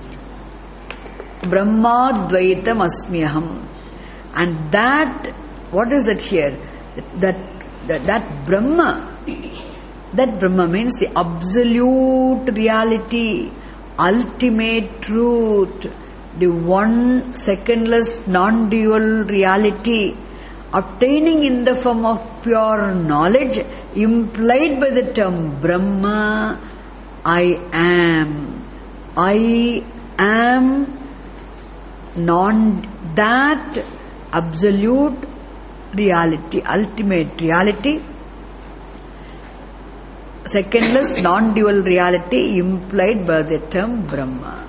brahma dvaitam asmi aham. And that, what is that here? That Brahma means the absolute reality, ultimate truth, the one secondless non-dual reality, obtaining in the form of pure knowledge, implied by the term Brahma, I am that absolute reality, ultimate reality, secondless non-dual reality implied by the term Brahma.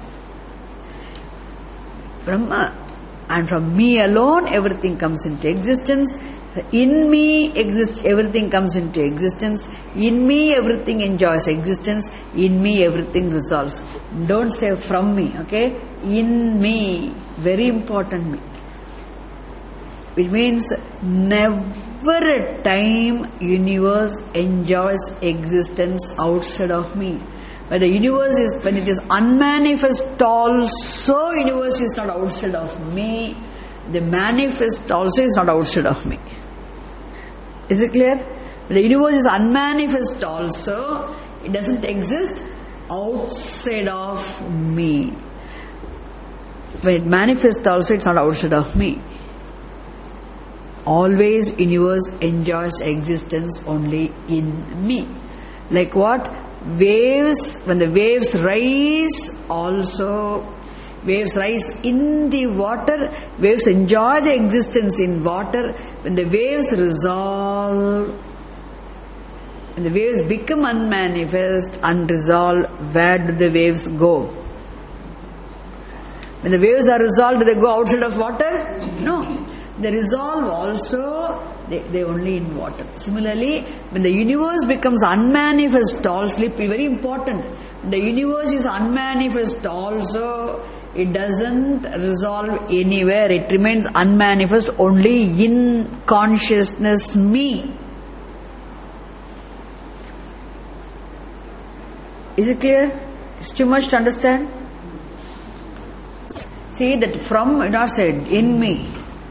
And from me alone everything comes into existence. In me everything comes into existence. In me everything enjoys existence. In me everything resolves. Don't say from me, okay? In me, very important me. Which means never a time universe enjoys existence outside of me. But the universe is, when it is unmanifest also, universe is not outside of me. The manifest also is not outside of me. Is it clear? The universe is unmanifest also, it doesn't exist outside of me. When it manifests also, it's not outside of me. Always universe enjoys existence only in me. Like what? Waves, when the waves rise also, waves rise in the water, waves enjoy the existence in water. When the waves resolve, when the waves become unmanifest, unresolved, where do the waves go? When the waves are resolved, do they go outside of water? No. They resolve also They only in water. Similarly, when the universe becomes unmanifest also, very important. The universe is unmanifest also. It doesn't resolve anywhere. It remains unmanifest only in consciousness, me. Is it clear? It's too much to understand? See that from, not said, in me.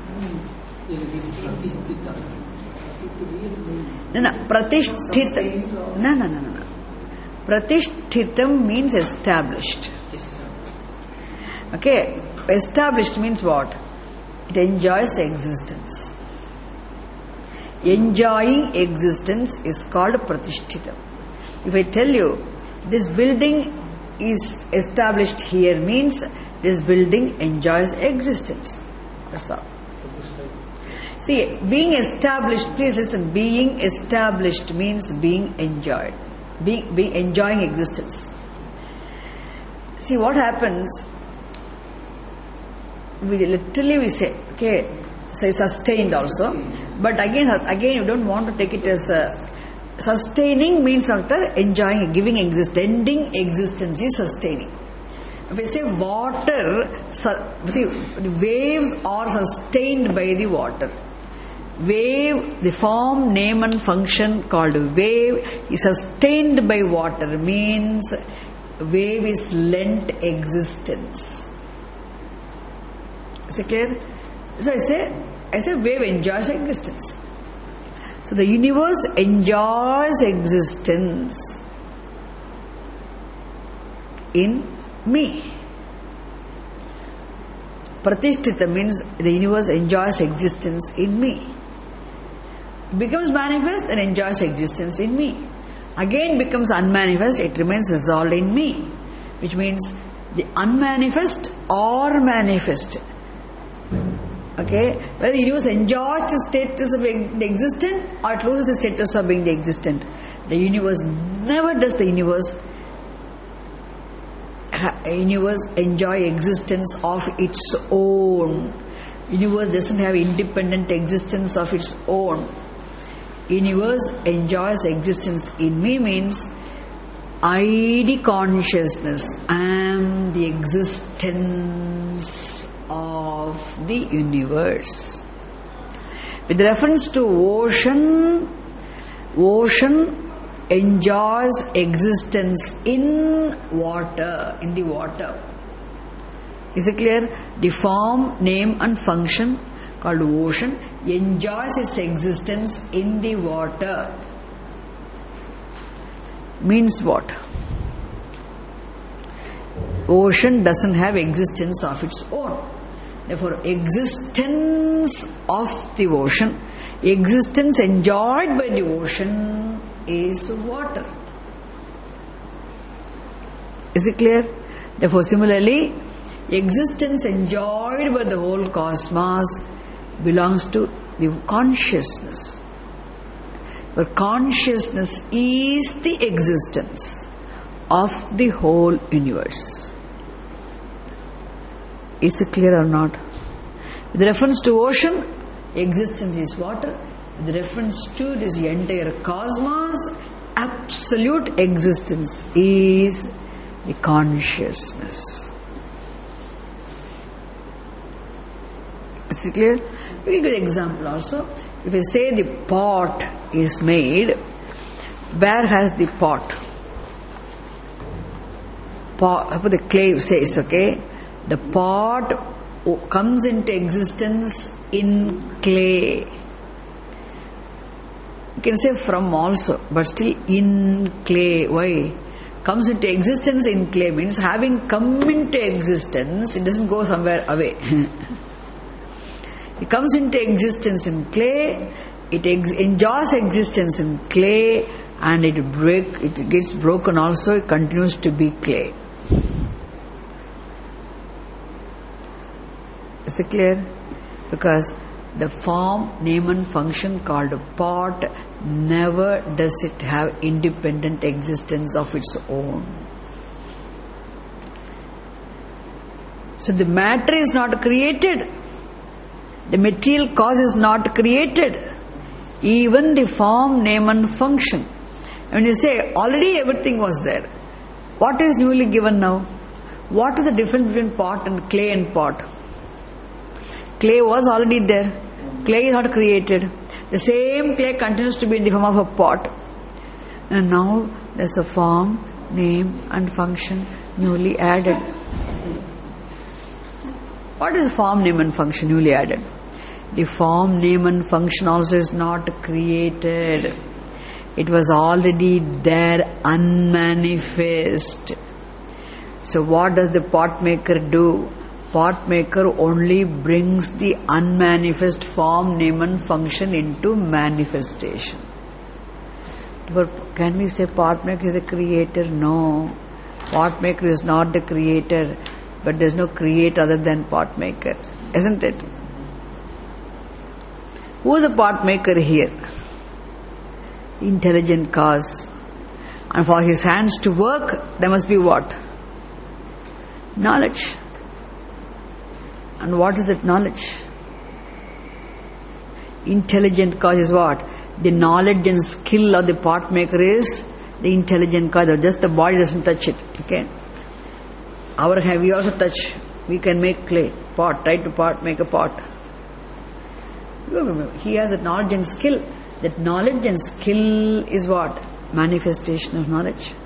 No, pratishthitam. No. Pratishthitam means established. Okay, established means what? It enjoys existence. Enjoying existence is called pratishthitam. If I tell you, this building is established here, means this building enjoys existence. That's all. See, being established, please listen, being established means being enjoyed. Being enjoying existence. See, what happens, we say, okay, say sustained also, but again you don't want to take it as sustaining means after enjoying, giving existence, ending existence is sustaining. If we say water, see, the waves are sustained by the water. Wave, the form, name and function called wave is sustained by water, means wave is lent existence. Is it clear? So I say wave enjoys existence. So the universe enjoys existence in me. Pratishtita means the universe enjoys existence in me. Becomes manifest and enjoys existence in me. Again becomes unmanifest, it remains resolved in me. Which means the unmanifest or manifest. Okay, whether the universe enjoys the status of being the existent or it loses the status of being the existent. The universe never does the universe enjoy existence of its own. Universe doesn't have independent existence of its own. Universe enjoys existence in me means ID consciousness. I am the existence of the universe. With reference to ocean enjoys existence in water, in the water. Is it clear? The form, name and function called ocean enjoys its existence in the water. Means what? Ocean doesn't have existence of its own. Therefore, existence of the ocean, existence enjoyed by the ocean is water. Is it clear? Therefore, similarly, existence enjoyed by the whole cosmos belongs to the consciousness. But consciousness is the existence of the whole universe. Is it clear or not? With reference to ocean, existence is water. With reference to this entire cosmos, absolute existence is the consciousness. Is it clear? Very good example also. If I say the pot is made, where has the pot? The clay says, okay, the pot comes into existence in clay. You can say from also, but still in clay. Why? Comes into existence in clay means having come into existence, it doesn't go somewhere away. It comes into existence in clay, it enjoys existence in clay, and it gets broken also, it continues to be clay. Is it clear? Because the form, name and function called a pot, never does it have independent existence of its own. So the matter is not created. The material cause is not created. Even the form, name and function. When you say already everything was there, what is newly given now? What is the difference between pot and clay and pot? Clay was already there. Clay is not created. The same clay continues to be in the form of a pot. And now there's a form, name and function newly added. What is form, name and function newly added? The form, name and function also is not created. It was already there, unmanifest. So what does the pot maker do? Pot maker only brings the unmanifest form, name and function into manifestation. But can we say pot maker is a creator? No. Pot maker is not the creator, but there is no creator other than pot maker. Isn't it? Who is the pot maker here? Intelligent cause. And for his hands to work, there must be what? Knowledge. And what is that knowledge? Intelligent cause is what? The knowledge and skill of the pot maker is the intelligent cause. Just the body doesn't touch it. Okay? Our hand we also touch. We can make clay, pot, try to pot, make a pot. He has that knowledge and skill. That knowledge and skill is what? Manifestation of knowledge.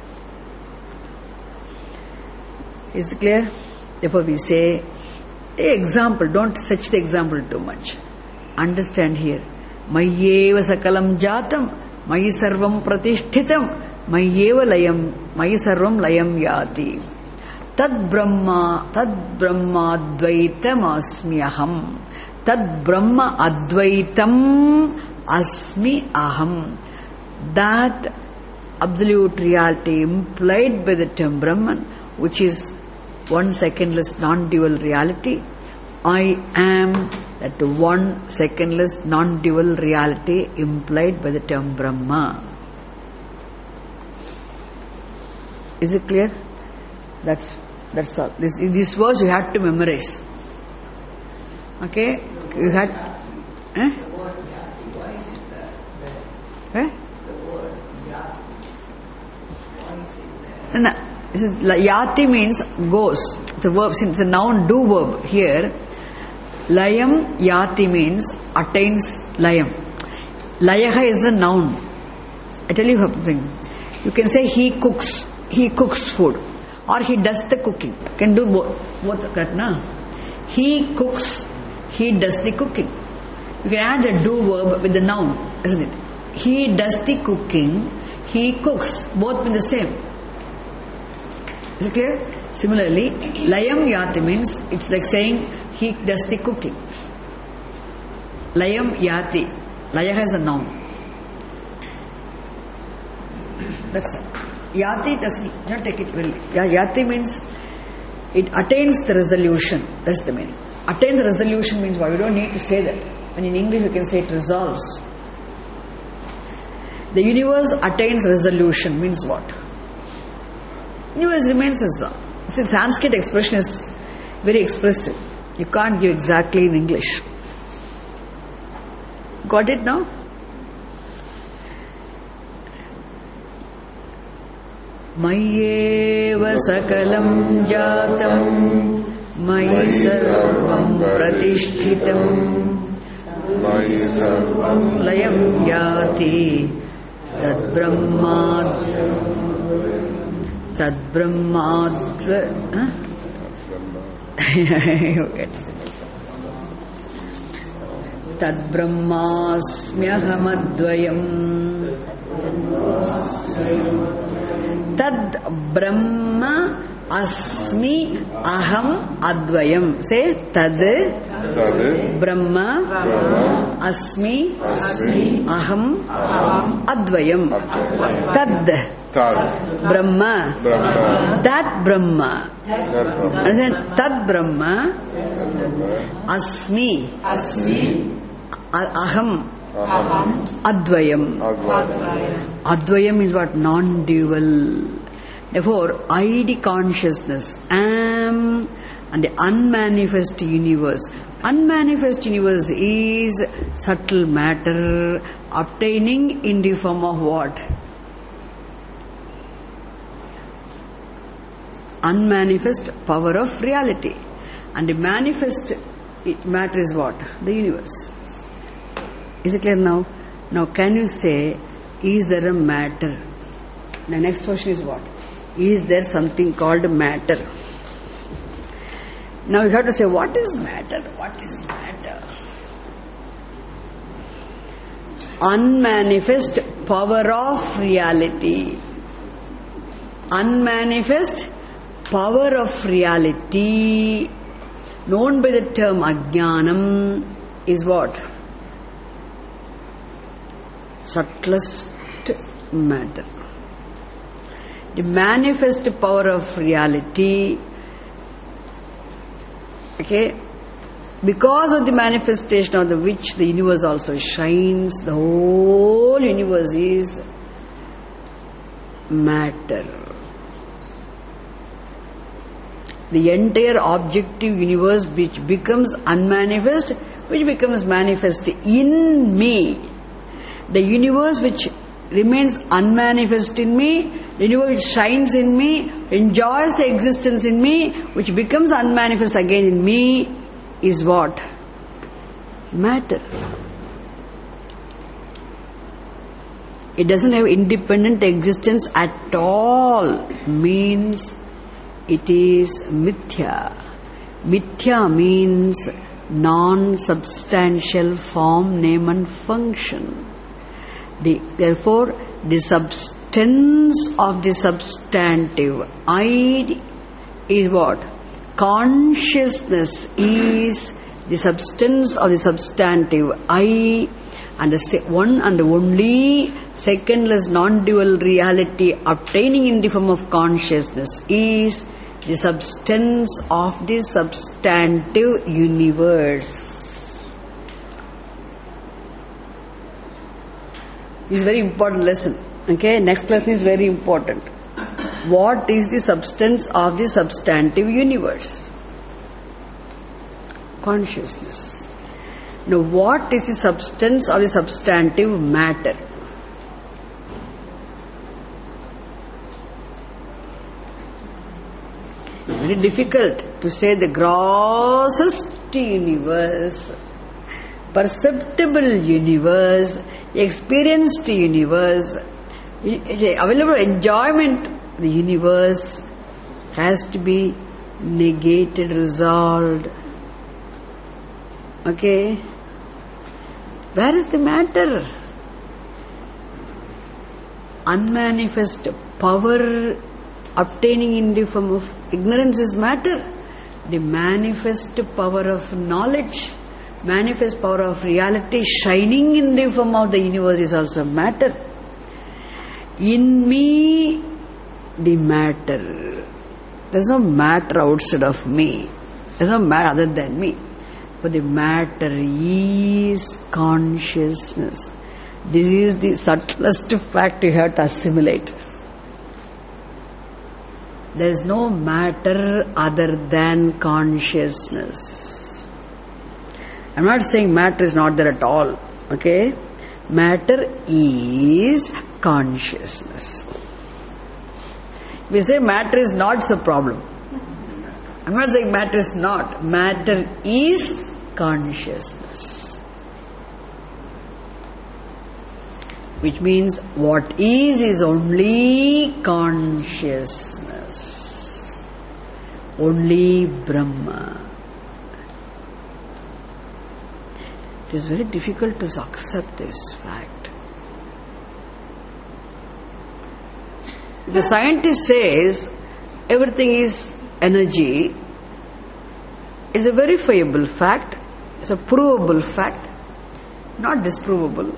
Is it clear? Therefore we say, example, don't search the example too much. Understand here. Mayyeva sakalam jatam, mayi sarvam pratishthitam, mayyeva layam, mayi sarvam layam yati. Tad brahma advaitam asmi aham. Tad brahma advaitam asmi aham. That absolute reality implied by the term Brahman, which is one secondless non-dual reality. I am that one secondless non-dual reality implied by the term Brahma. Is it clear? That's all. This verse you had to memorize. Okay? You had... Yati means goes. The verb, since the noun do verb here, layam yati means attains layam. Layaha is a noun. I tell you something. You can say he cooks food, or he does the cooking. You can do both correct, na? He cooks, he does the cooking. You can add the do verb with the noun, isn't it? He does the cooking, he cooks. Both mean the same. Is it clear? Similarly, layam yati means it's like saying he does the cooking. Layam yati. Layaha is a noun. That's it. Yati doesn't not take it well. Yati means it attains the resolution. That's the meaning. Attain the resolution means what? We don't need to say that. When in English you can say it resolves. The universe attains resolution means what? Universe remains as a. Since Sanskrit expression is very expressive, you can't give exactly in English. Got it now? Mayyeva sakalam jatam, mayi sarvam pratishthitam, mayi sarvam layam yati, tad brahmadva. Tad brahmasmyahamadvayam. Tad brahma asmi aham advayam. Say tad brahma asmi aham advayam. Tad Brahma. That Brahma. Understand? Tad Brahma asmi aham advayam. Advayam is what? Non-dual. Therefore, ID consciousness, am and the unmanifest universe. Unmanifest universe is subtle matter obtaining in the form of what? Unmanifest power of reality. And the manifest matter is what? The universe. Is it clear now? Now can you say, is there a matter? The next question is what? Is there something called matter? Now you have to say, what is matter? What is matter? Unmanifest power of reality. Unmanifest power of reality, known by the term Ajnanam, is what? Subtlest matter. The manifest power of reality, okay, because of the manifestation of the which the universe also shines, the whole universe is matter. The entire objective universe which becomes unmanifest, which becomes manifest in me. The universe which remains unmanifest in me, the universe which shines in me, enjoys the existence in me, which becomes unmanifest again in me, is what? Matter. It doesn't have independent existence at all, means it is mithya. Mithya means non-substantial form, name and function. Therefore, the substance of the substantive I is what? Consciousness is the substance of the substantive I, and the one and only secondless non-dual reality obtaining in the form of consciousness is the substance of the substantive universe. This is a very important lesson. Okay, next lesson is very important. What is the substance of the substantive universe? Consciousness. Now, what is the substance of the substantive matter? Very difficult to say the grossest universe, perceptible universe, experienced universe, available enjoyment. The universe has to be negated, resolved. Okay? Where is the matter? Unmanifest power obtaining in the form of ignorance is matter. The manifest power of knowledge, manifest power of reality shining in the form of the universe is also matter. In me, the matter. There is no matter outside of me. There is no matter other than me. But the matter is consciousness. This is the subtlest fact you have to assimilate. There is no matter other than consciousness. I am not saying matter is not there at all. Okay? Matter is consciousness. If we say matter is not, it's a problem. I am not saying matter is not. Matter is consciousness. Which means what is only consciousness. Only Brahma. It is very difficult to accept this fact. The scientist says everything is energy. It's a verifiable fact. It's a provable fact, not disprovable.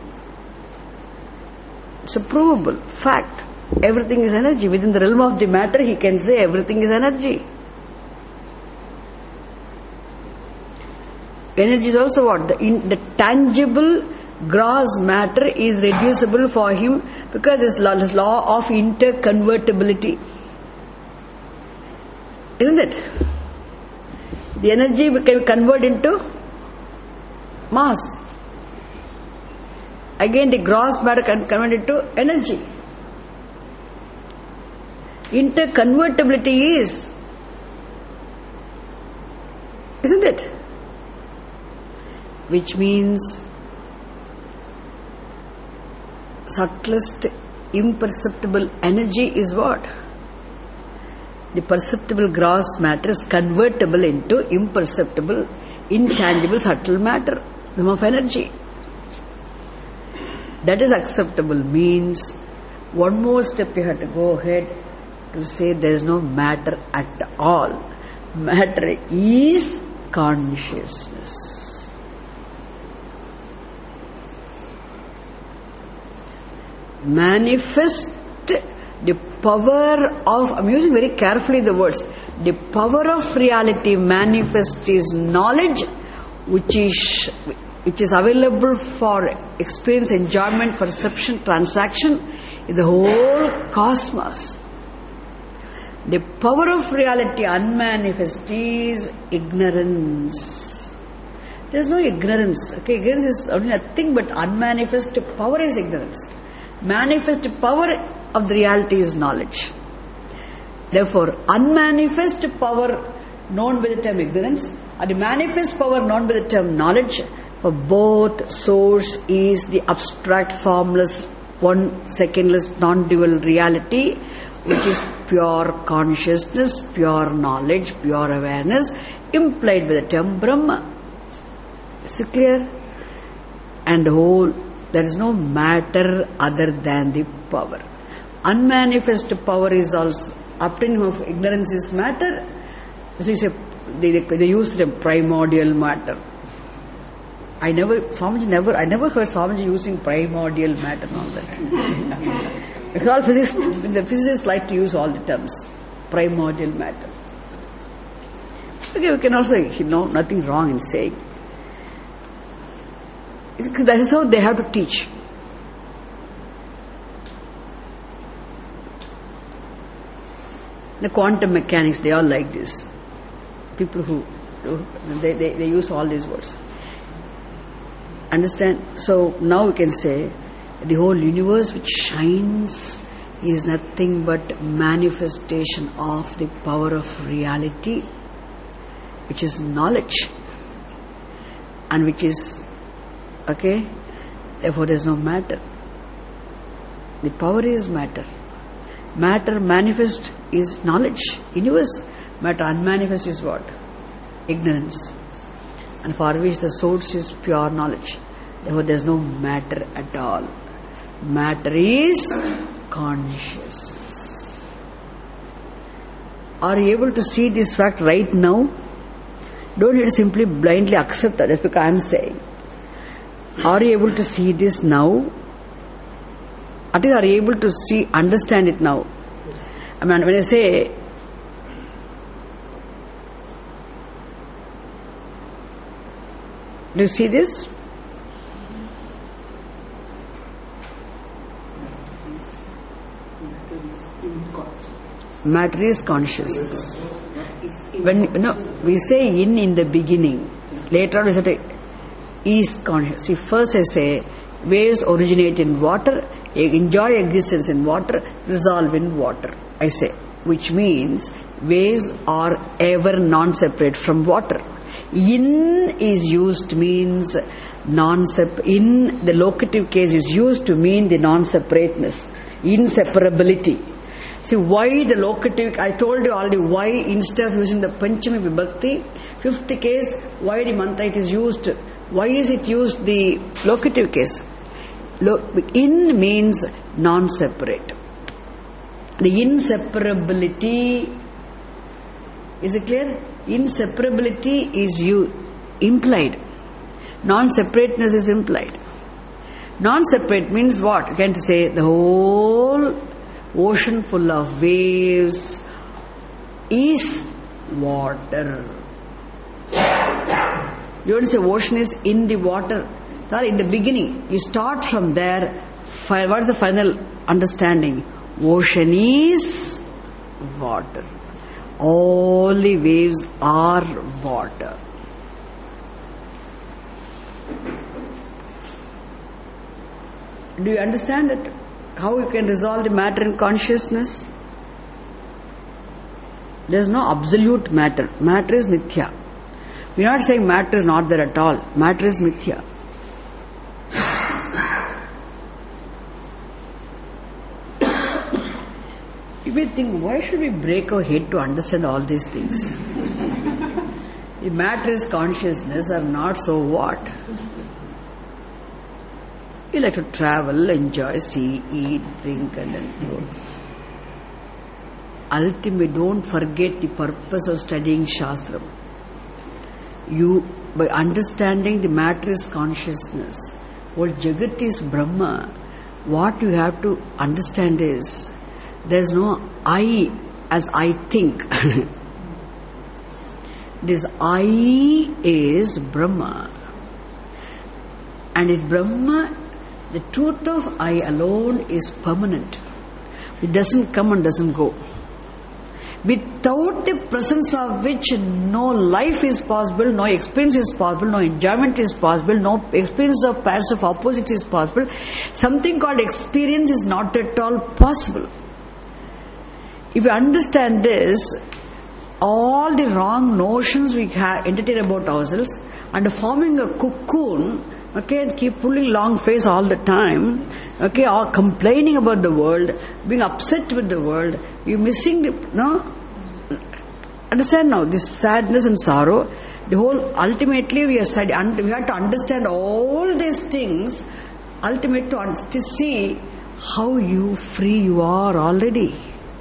It's a provable fact. Everything is energy. Within the realm of the matter, he can say everything is energy. Energy is also what? The tangible gross matter is reducible for him because this law of interconvertibility. Isn't it? The energy can convert into mass. Again, the gross matter can convert into energy. Interconvertibility is, isn't it? Which means subtlest imperceptible energy is what? The perceptible gross matter is convertible into imperceptible, intangible, subtle matter, form of energy. That is acceptable means one more step you have to go ahead to say there is no matter at all. Matter is consciousness. Manifest the power of, I'm using very carefully the words, the power of reality manifest is knowledge which is available for experience, enjoyment, perception, transaction in the whole cosmos. The power of reality unmanifest is ignorance. There is no ignorance. Okay, ignorance is only nothing but unmanifest power is ignorance. Manifest power of the reality is knowledge. Therefore, unmanifest power known by the term ignorance or the manifest power known by the term knowledge, for both source is the abstract, formless, one secondless, non-dual reality, which is pure consciousness, pure knowledge, pure awareness, implied by the term Brahma. Is it clear? And whole, there is no matter other than the power. Unmanifest power is also obtaining of ignorance is matter. So you say they use the primordial matter. I never heard Swamiji using primordial matter and all that. Because all the physicists like to use all the terms. Primordial matter. Okay, we can also, nothing wrong in saying. That is how they have to teach. The quantum mechanics, they all like this. People who they use all these words. Understand? So now we can say the whole universe which shines is nothing but manifestation of the power of reality, which is knowledge, and which is okay. Therefore, there is no matter. The power is matter. Matter manifest is knowledge, universe. Matter unmanifest is what? Ignorance. And for which the source is pure knowledge. Therefore, there is no matter at all. Matter is consciousness. Are you able to see this fact right now? Don't need to simply blindly accept that. That's because I am saying. Are you able to see this now? At least are you able to see, understand it now? I mean, when I say do you see this? Matter is consciousness. When we say in the beginning, later on we say is conscious. See, first I say waves originate in water, enjoy existence in water, resolve in water. I say, which means waves are ever non-separate from water. In is used means in the locative case is used to mean the non-separateness, inseparability. See why the locative, I told you already why instead of using the Panchami Vibhakti, fifth case, why the mantra it is used, why is it used the locative case? In means non-separate. The inseparability, is it clear? Inseparability is implied. Non-separateness is implied. Non-separate means what? You can say the whole ocean full of waves is water. You don't say ocean is in the water. In the beginning, you start from there. What is the final understanding? Ocean is water. all the waves are water. Do you understand it? How you can resolve the matter in consciousness? There is no absolute matter. Matter is mithya. We are not saying matter is not there at all. Matter is mithya. You may think, why should we break our head to understand all these things? If matter is consciousness or not, so what? You like to travel, enjoy, see, eat, drink, and then go. Ultimately, don't forget the purpose of studying Shastram. You, by understanding the matter is consciousness, what Jagat is Brahma, what you have to understand is, there is no I as I think. This I is Brahma. And is Brahma, the truth of I alone is permanent. It doesn't come and doesn't go. Without the presence of which no life is possible, no experience is possible, no enjoyment is possible, no experience of pairs of opposites is possible. Something called experience is not at all possible. If you understand this, all the wrong notions we have entertain about ourselves and forming a cocoon, okay, and keep pulling long face all the time, okay, or complaining about the world, being upset with the world, you're missing the, understand now, this sadness and sorrow, the whole, ultimately we have to understand all these things, ultimately to see how free you are already.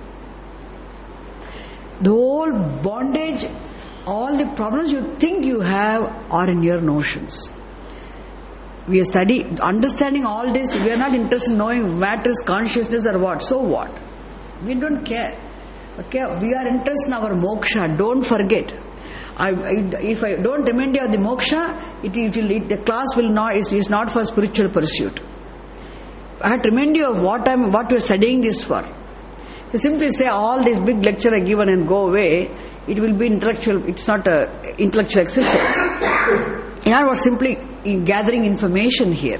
The whole bondage, all the problems you think you have are in your notions. We are understanding all this. We are not interested in knowing matters, consciousness or what. So what? We don't care. Okay, we are interested in our moksha. Don't forget. If I don't remind you of the moksha, the class will not. Is not for spiritual pursuit. I have to remind you of what we are studying this for. You simply say all this big lecture I given and go away. It will be intellectual. It's not a intellectual exercise. I was simply gathering information here.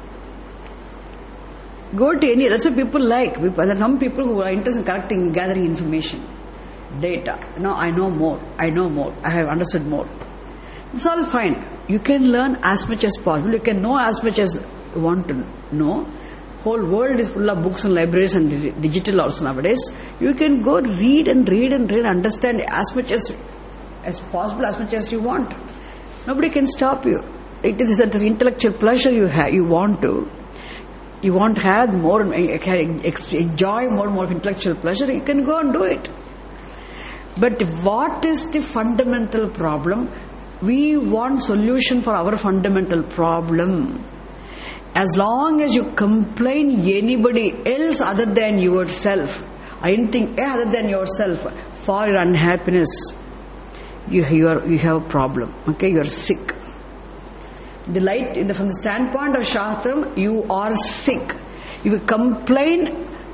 Go to any. That's what people like. There are some people who are interested in gathering information, data. No, I know more. I have understood more. It's all fine. You can learn as much as possible. You can know as much as you want to know. Whole world is full of books and libraries and digital also nowadays. You can go read and understand as much as possible, as much as you want. Nobody can stop you. It is an intellectual pleasure you have. You want to have more, enjoy more and more of intellectual pleasure. You can go and do it. But what is the fundamental problem? We want solution for our fundamental problem. As long as you complain anybody else other than yourself, or anything other than yourself for your unhappiness, you have a problem. Okay, you are sick. From the standpoint of Shastram, you are sick. If you complain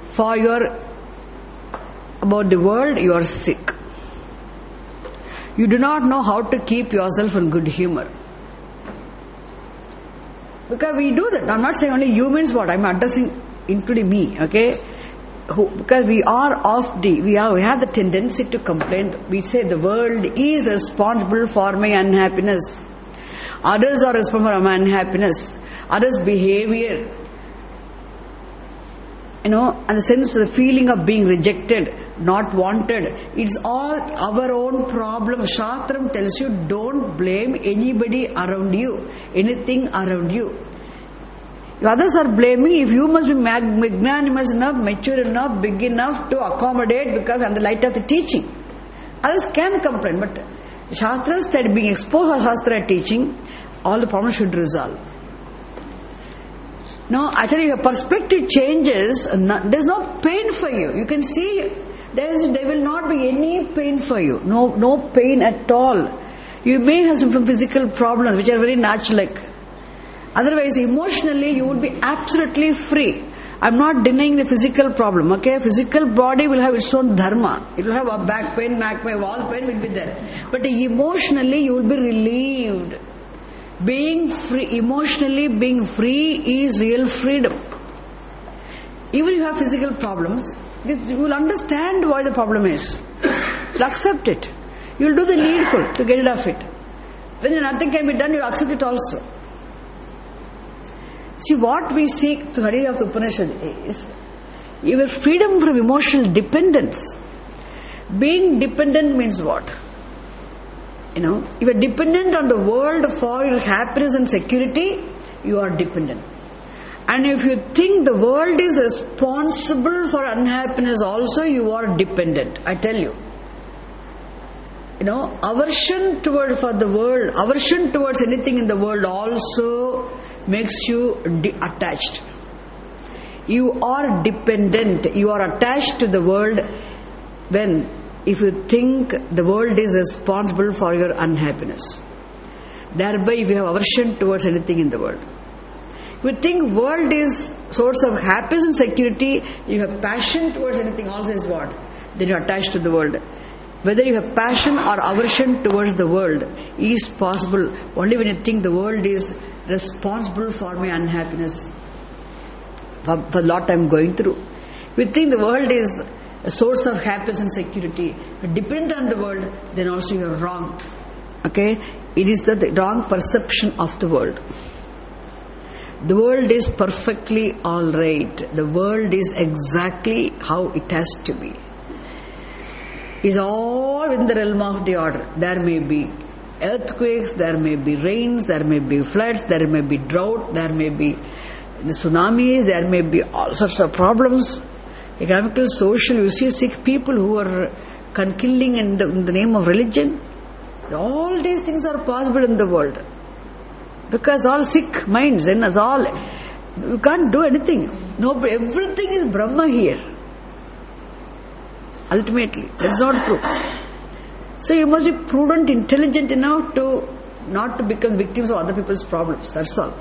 about the world, you are sick. You do not know how to keep yourself in good humor. Because we do that. I'm not saying only humans, but I'm addressing including me, okay? Because we have the tendency to complain. We say the world is responsible for my unhappiness. Others are responsible for my unhappiness. Others' behavior. And the sense of the feeling of being rejected, not wanted. It's all our own problem. Shastram tells you, don't blame anybody around you, anything around you. If others are blaming, if you must be magnanimous enough, mature enough, big enough to accommodate because in the light of the teaching. Others can complain, but Shastra said, being exposed to Shastra teaching, all the problems should resolve. Now, I tell you, your perspective changes. There's no pain for you. You can see there will not be any pain for you. No pain at all. You may have some physical problems which are very natural. Otherwise, emotionally, you would be absolutely free. I'm not denying the physical problem, okay? Physical body will have its own dharma. It will have a back pain, all pain will be there. But emotionally you will be relieved. Being free, emotionally being free is real freedom. Even if you have physical problems, you will understand why the problem is. You'll accept it. You will do the needful to get rid of it. When nothing can be done, you will accept it also. See, what we seek through Hari of the Upanishad is your freedom from emotional dependence. Being dependent means what? If you are dependent on the world for your happiness and security, you are dependent. And if you think the world is responsible for unhappiness also, you are dependent. I tell you. Aversion towards anything in the world also makes you attached. You are dependent. You are attached to the world if you think the world is responsible for your unhappiness. Thereby, if you have aversion towards anything in the world. If you think world is source of happiness and security, you have passion towards anything also is what? Then you are attached to the world. Whether you have passion or aversion towards the world is possible only when you think the world is responsible for my unhappiness, for the lot I am going through. If you think the world is a source of happiness and security, dependent on the world, then also you are wrong. Okay? It is the wrong perception of the world. The world is perfectly alright. The world is exactly how it has to be. Is all in the realm of the order. There may be earthquakes, there may be rains, there may be floods, there may be drought, there may be the tsunamis, there may be all sorts of problems. Economical, social, you see sick people who are killing in the name of religion. All these things are possible in the world. Because all sick minds, and as all, you can't do anything. No, everything is Brahma here. Ultimately, that's not true. So you must be prudent, intelligent enough to not to become victims of other people's problems. That's all.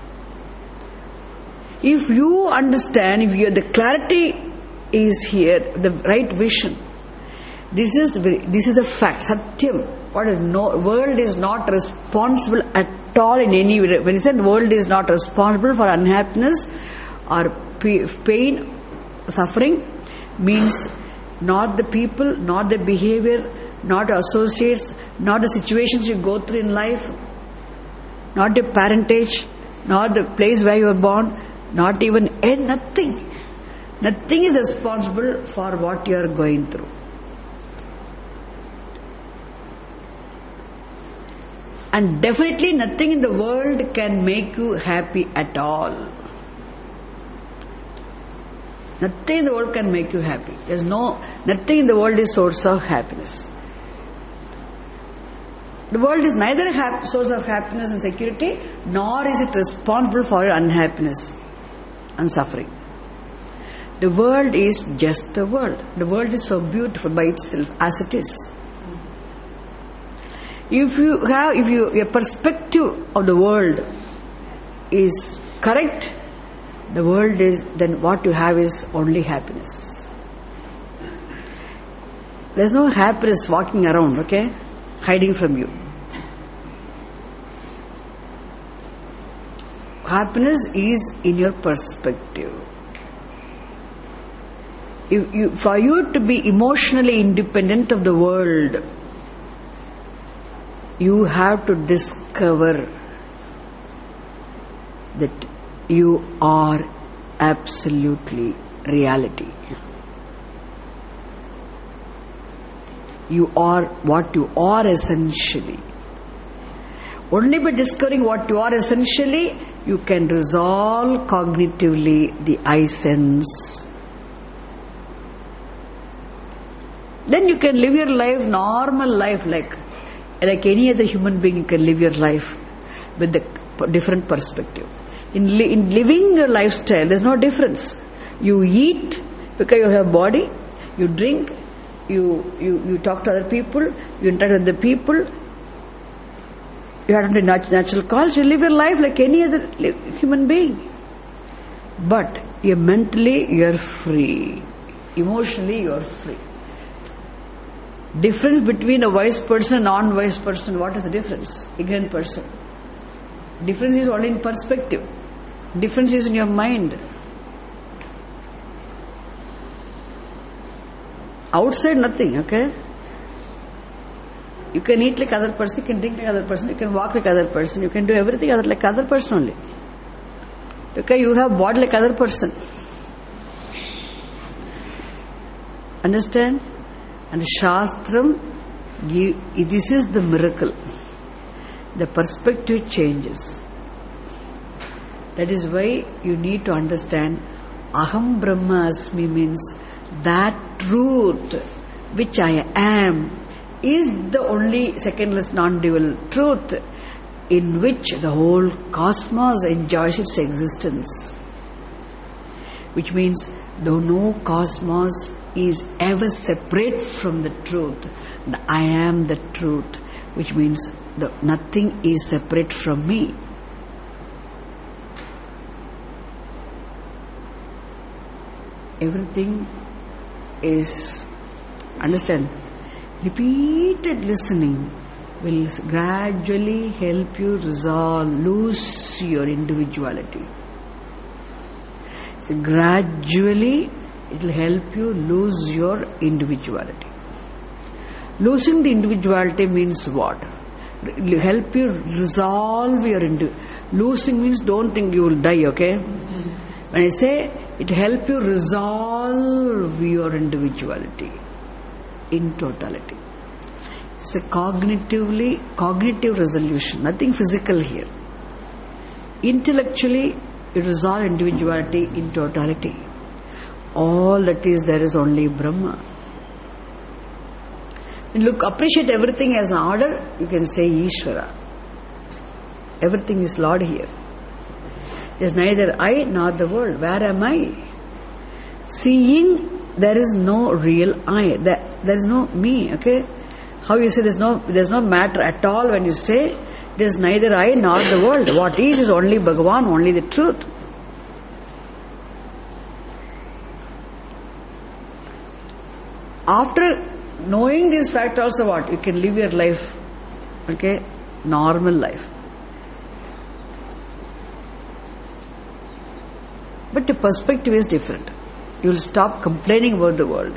If you understand, the clarity is here, the right vision. This is the fact, Satyam. World is not responsible at all in any way. When he said world is not responsible for unhappiness or pain, suffering, means not the people, not the behavior, not the associates, not the situations you go through in life, not the parentage, not the place where you were born, not even nothing. Nothing is responsible for what you are going through. And definitely nothing in the world can make you happy at all. Nothing in the world can make you happy. Nothing in the world is source of happiness. The world is neither a source of happiness and security, nor is it responsible for your unhappiness and suffering. The world is just the world. The world is so beautiful by itself as it is. If your perspective of the world is correct, the world is, then what you have is only happiness. There's no happiness walking around, okay, hiding from you. Happiness is in your perspective. For you to be emotionally independent of the world, you have to discover that you are absolutely reality. You are what you are essentially. Only by discovering what you are essentially, you can resolve cognitively the I sense. Then you can live your life, normal life, like any other human being. You can live your life with a different perspective. In living your lifestyle, there's no difference. You eat because you have body. You drink. You talk to other people. You interact with the people. You have to natural calls. You live your life like any other human being. But Mentally you're free. Emotionally you're free. Difference between a wise person and non-wise person, what is the difference? Ignorant person. Difference is only in perspective. Difference is in your mind. Outside nothing, okay? You can eat like other person, you can drink like other person, you can walk like other person, you can do everything other like other person only. Okay, you have body like other person. Understand? And Shastram, this is the miracle. The perspective changes. That is why you need to understand Aham Brahma Asmi means that truth which I am is the only secondless non-dual truth in which the whole cosmos enjoys its existence. Which means though no cosmos is ever separate from the truth, the I am the truth, which means nothing is separate from me. Everything is, understand, repeated listening will gradually help you lose your individuality. So gradually it will help you lose your individuality. Losing the individuality means what? It will help you resolve your losing means don't think you will die, okay? When I say it help you resolve your individuality in totality. It's a cognitive resolution, nothing physical here. Intellectually, you resolve individuality in totality. All that is there is only Brahma. Look, appreciate everything as an order, you can say Ishvara. Everything is Lord here. There is neither I nor the world. Where am I? Seeing, there is no real I. There is no me, okay? How you say there is no matter at all when you say there is neither I nor the world. What is only Bhagavan, only the truth. After knowing this fact also what? You can live your life, okay? Normal life. But the perspective is different. You will stop complaining about the world.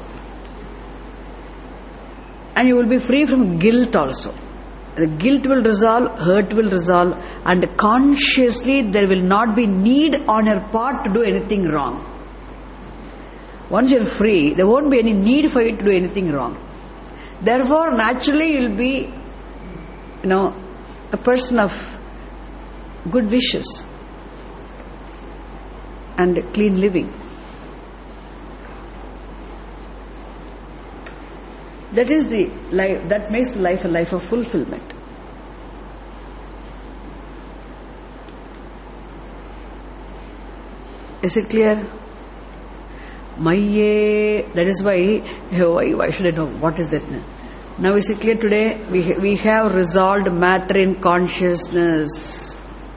And you will be free from guilt also. The guilt will resolve, hurt will resolve, and consciously there will not be need on your part to do anything wrong. Once you are free, there won't be any need for you to do anything wrong. Therefore, naturally you will be, a person of good wishes and clean living. That is the life, that makes the life a life of fulfillment. Is it clear? Maye, that is why should I know? What is that? Now is it clear today? We have resolved matter in consciousness.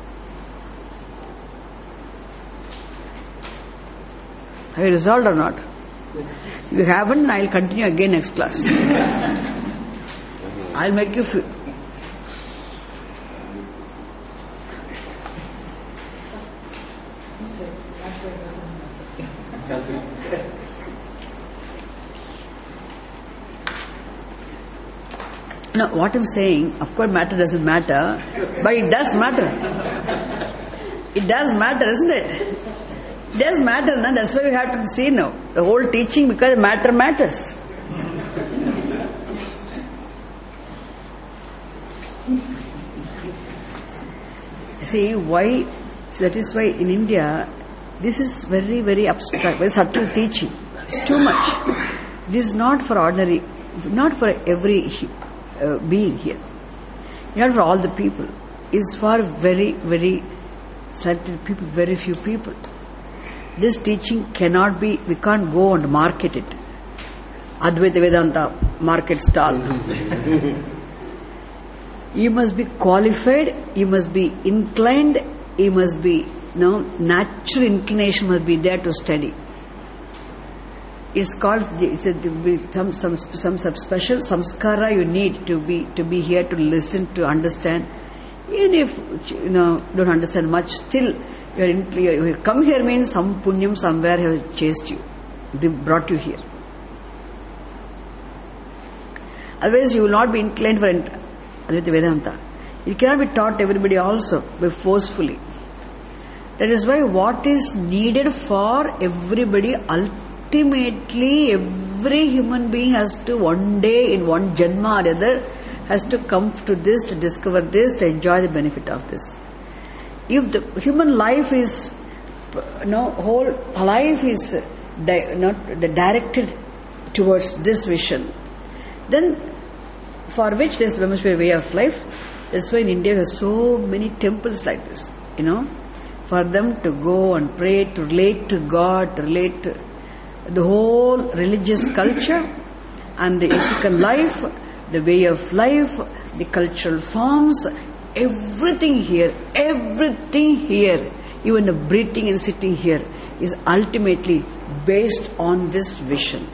Have you resolved or not? If you haven't, I'll continue again next class. I'll make you feel. No, what I'm saying, of course matter doesn't matter, but it does matter. It does matter, isn't it? It does matter, no? That's why we have to see now. The whole teaching, because matter matters. See, why? So that is why in India, this is very, very abstract, very subtle teaching. It's too much. It is not for ordinary, not for every being here. Not for all the people. It's for very, very certain people, very few people. This teaching cannot be, we can't go and market it. Advaita Vedanta market stall. You must be qualified, you must be inclined, you must be natural inclination must be there to study. It's called some special samskara you need to be here to listen, to understand. Even if don't understand much, still you come here means some punyam somewhere have chased you. They brought you here. Otherwise you will not be inclined for Advaita Vedanta. It cannot be taught everybody also by forcefully. That is why what is needed for everybody, ultimately every human being has to one day in one janma or other has to come to this, to discover this, to enjoy the benefit of this. If the human life is, whole life is directed towards this vision, then for which there must be a way of life. That's why in India there are so many temples like this, for them to go and pray, to relate to God, to relate to the whole religious culture and the ethical life, the way of life, the cultural forms, everything here, even the breathing and sitting here is ultimately based on this vision.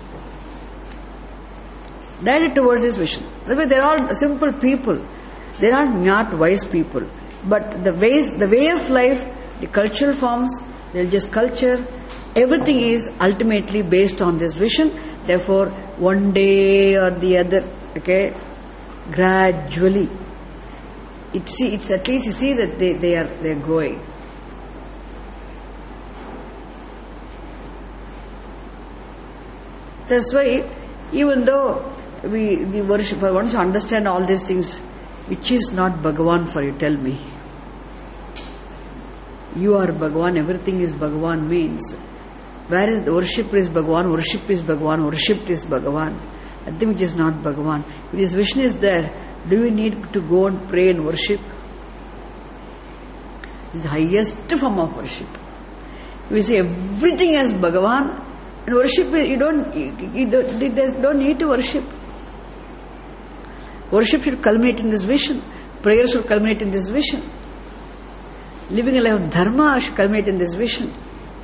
Directed towards this vision. They are all simple people. They are not wise people. But the way of life, the cultural forms, the religious culture, everything is ultimately based on this vision. Therefore, one day or the other, gradually, it's at least you see that they're growing. That's why, even though we worship, once you understand all these things, which is not Bhagavan for you, tell me. You are Bhagavan, everything is Bhagavan means, where is the worship is Bhagavan, worshipped is Bhagavan, nothing which is not Bhagavan. If this vision is there, do we need to go and pray and worship? It's the highest form of worship. We say everything as Bhagavan, and worship, you don't need to worship. Worship should culminate in this vision. Prayer should culminate in this vision. Living a life of dharma should culminate in this vision.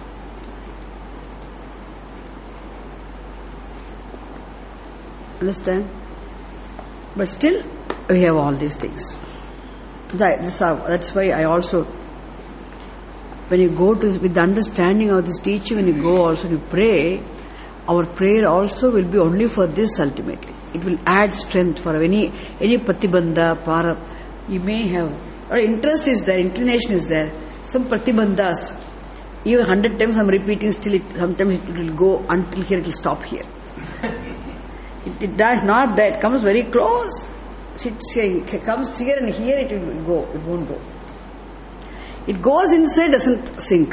Understand? But still, we have all these things. That's why I also, when you go with the understanding of this teaching, when you go also to pray, our prayer also will be only for this ultimately. It will add strength for any pratibandha, para. You may have, or interest is there, inclination is there. Some pratibandhas, even 100 times I'm repeating, still sometimes it will go until here, it will stop here. It does not that, it comes very close. Sits here, it comes here and here it will go, it won't go. It goes inside, doesn't sink.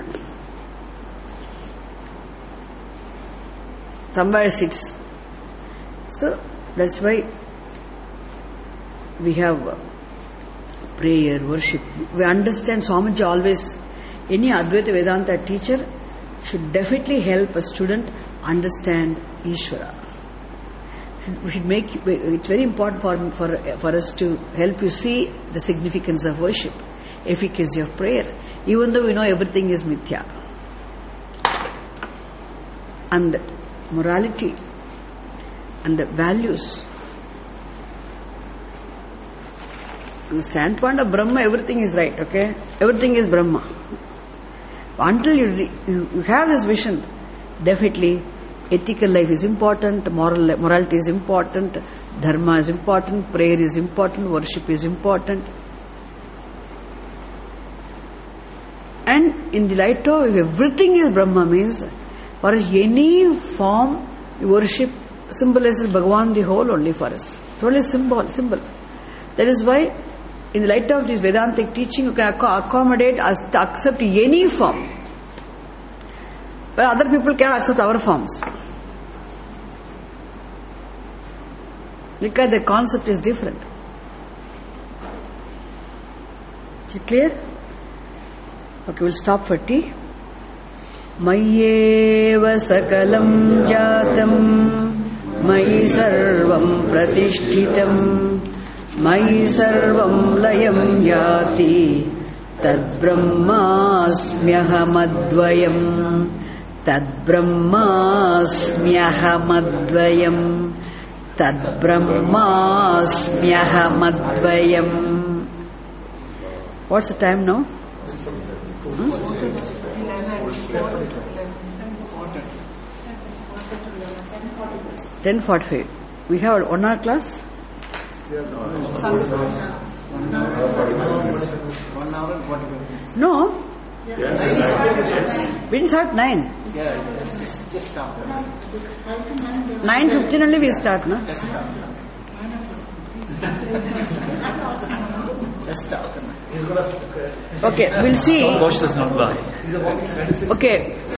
Somewhere sits. So, that's why we have prayer, worship. We understand Swamiji always, any Advaita Vedanta teacher should definitely help a student understand Ishvara. We should it's very important for us to help you see the significance of worship, efficacy of prayer, even though we know everything is mithya. And morality and the values. From the standpoint of Brahma, everything is right, Everything is Brahma. Until you have this vision, definitely ethical life is important, morality is important, dharma is important, prayer is important, worship is important. And in the light of, if everything is Brahma means, for us any form we worship symbolizes Bhagavan the whole only for us. It's only symbol. That is why in the light of this Vedantic teaching you can accommodate us to accept any form. But other people cannot accept our forms. Because the concept is different. Is it clear? Okay, we'll stop for tea. Mayyeva sakalam jatam Mayi sarvam pratishthitam Mayi sarvam layam yati Tadbrahmasmyahamadvayam. Tadbrahmasmyahamadvayam. Tadbrahmasmyahamadvayam. What's the time now? 10:45. We have 1 hour class? 1 hour and 45 minutes. No. We didn't start 9. Yeah, just after. 9:15 only we start, no? Just after. Just after. Okay, we'll see. Watch does not lie. Okay,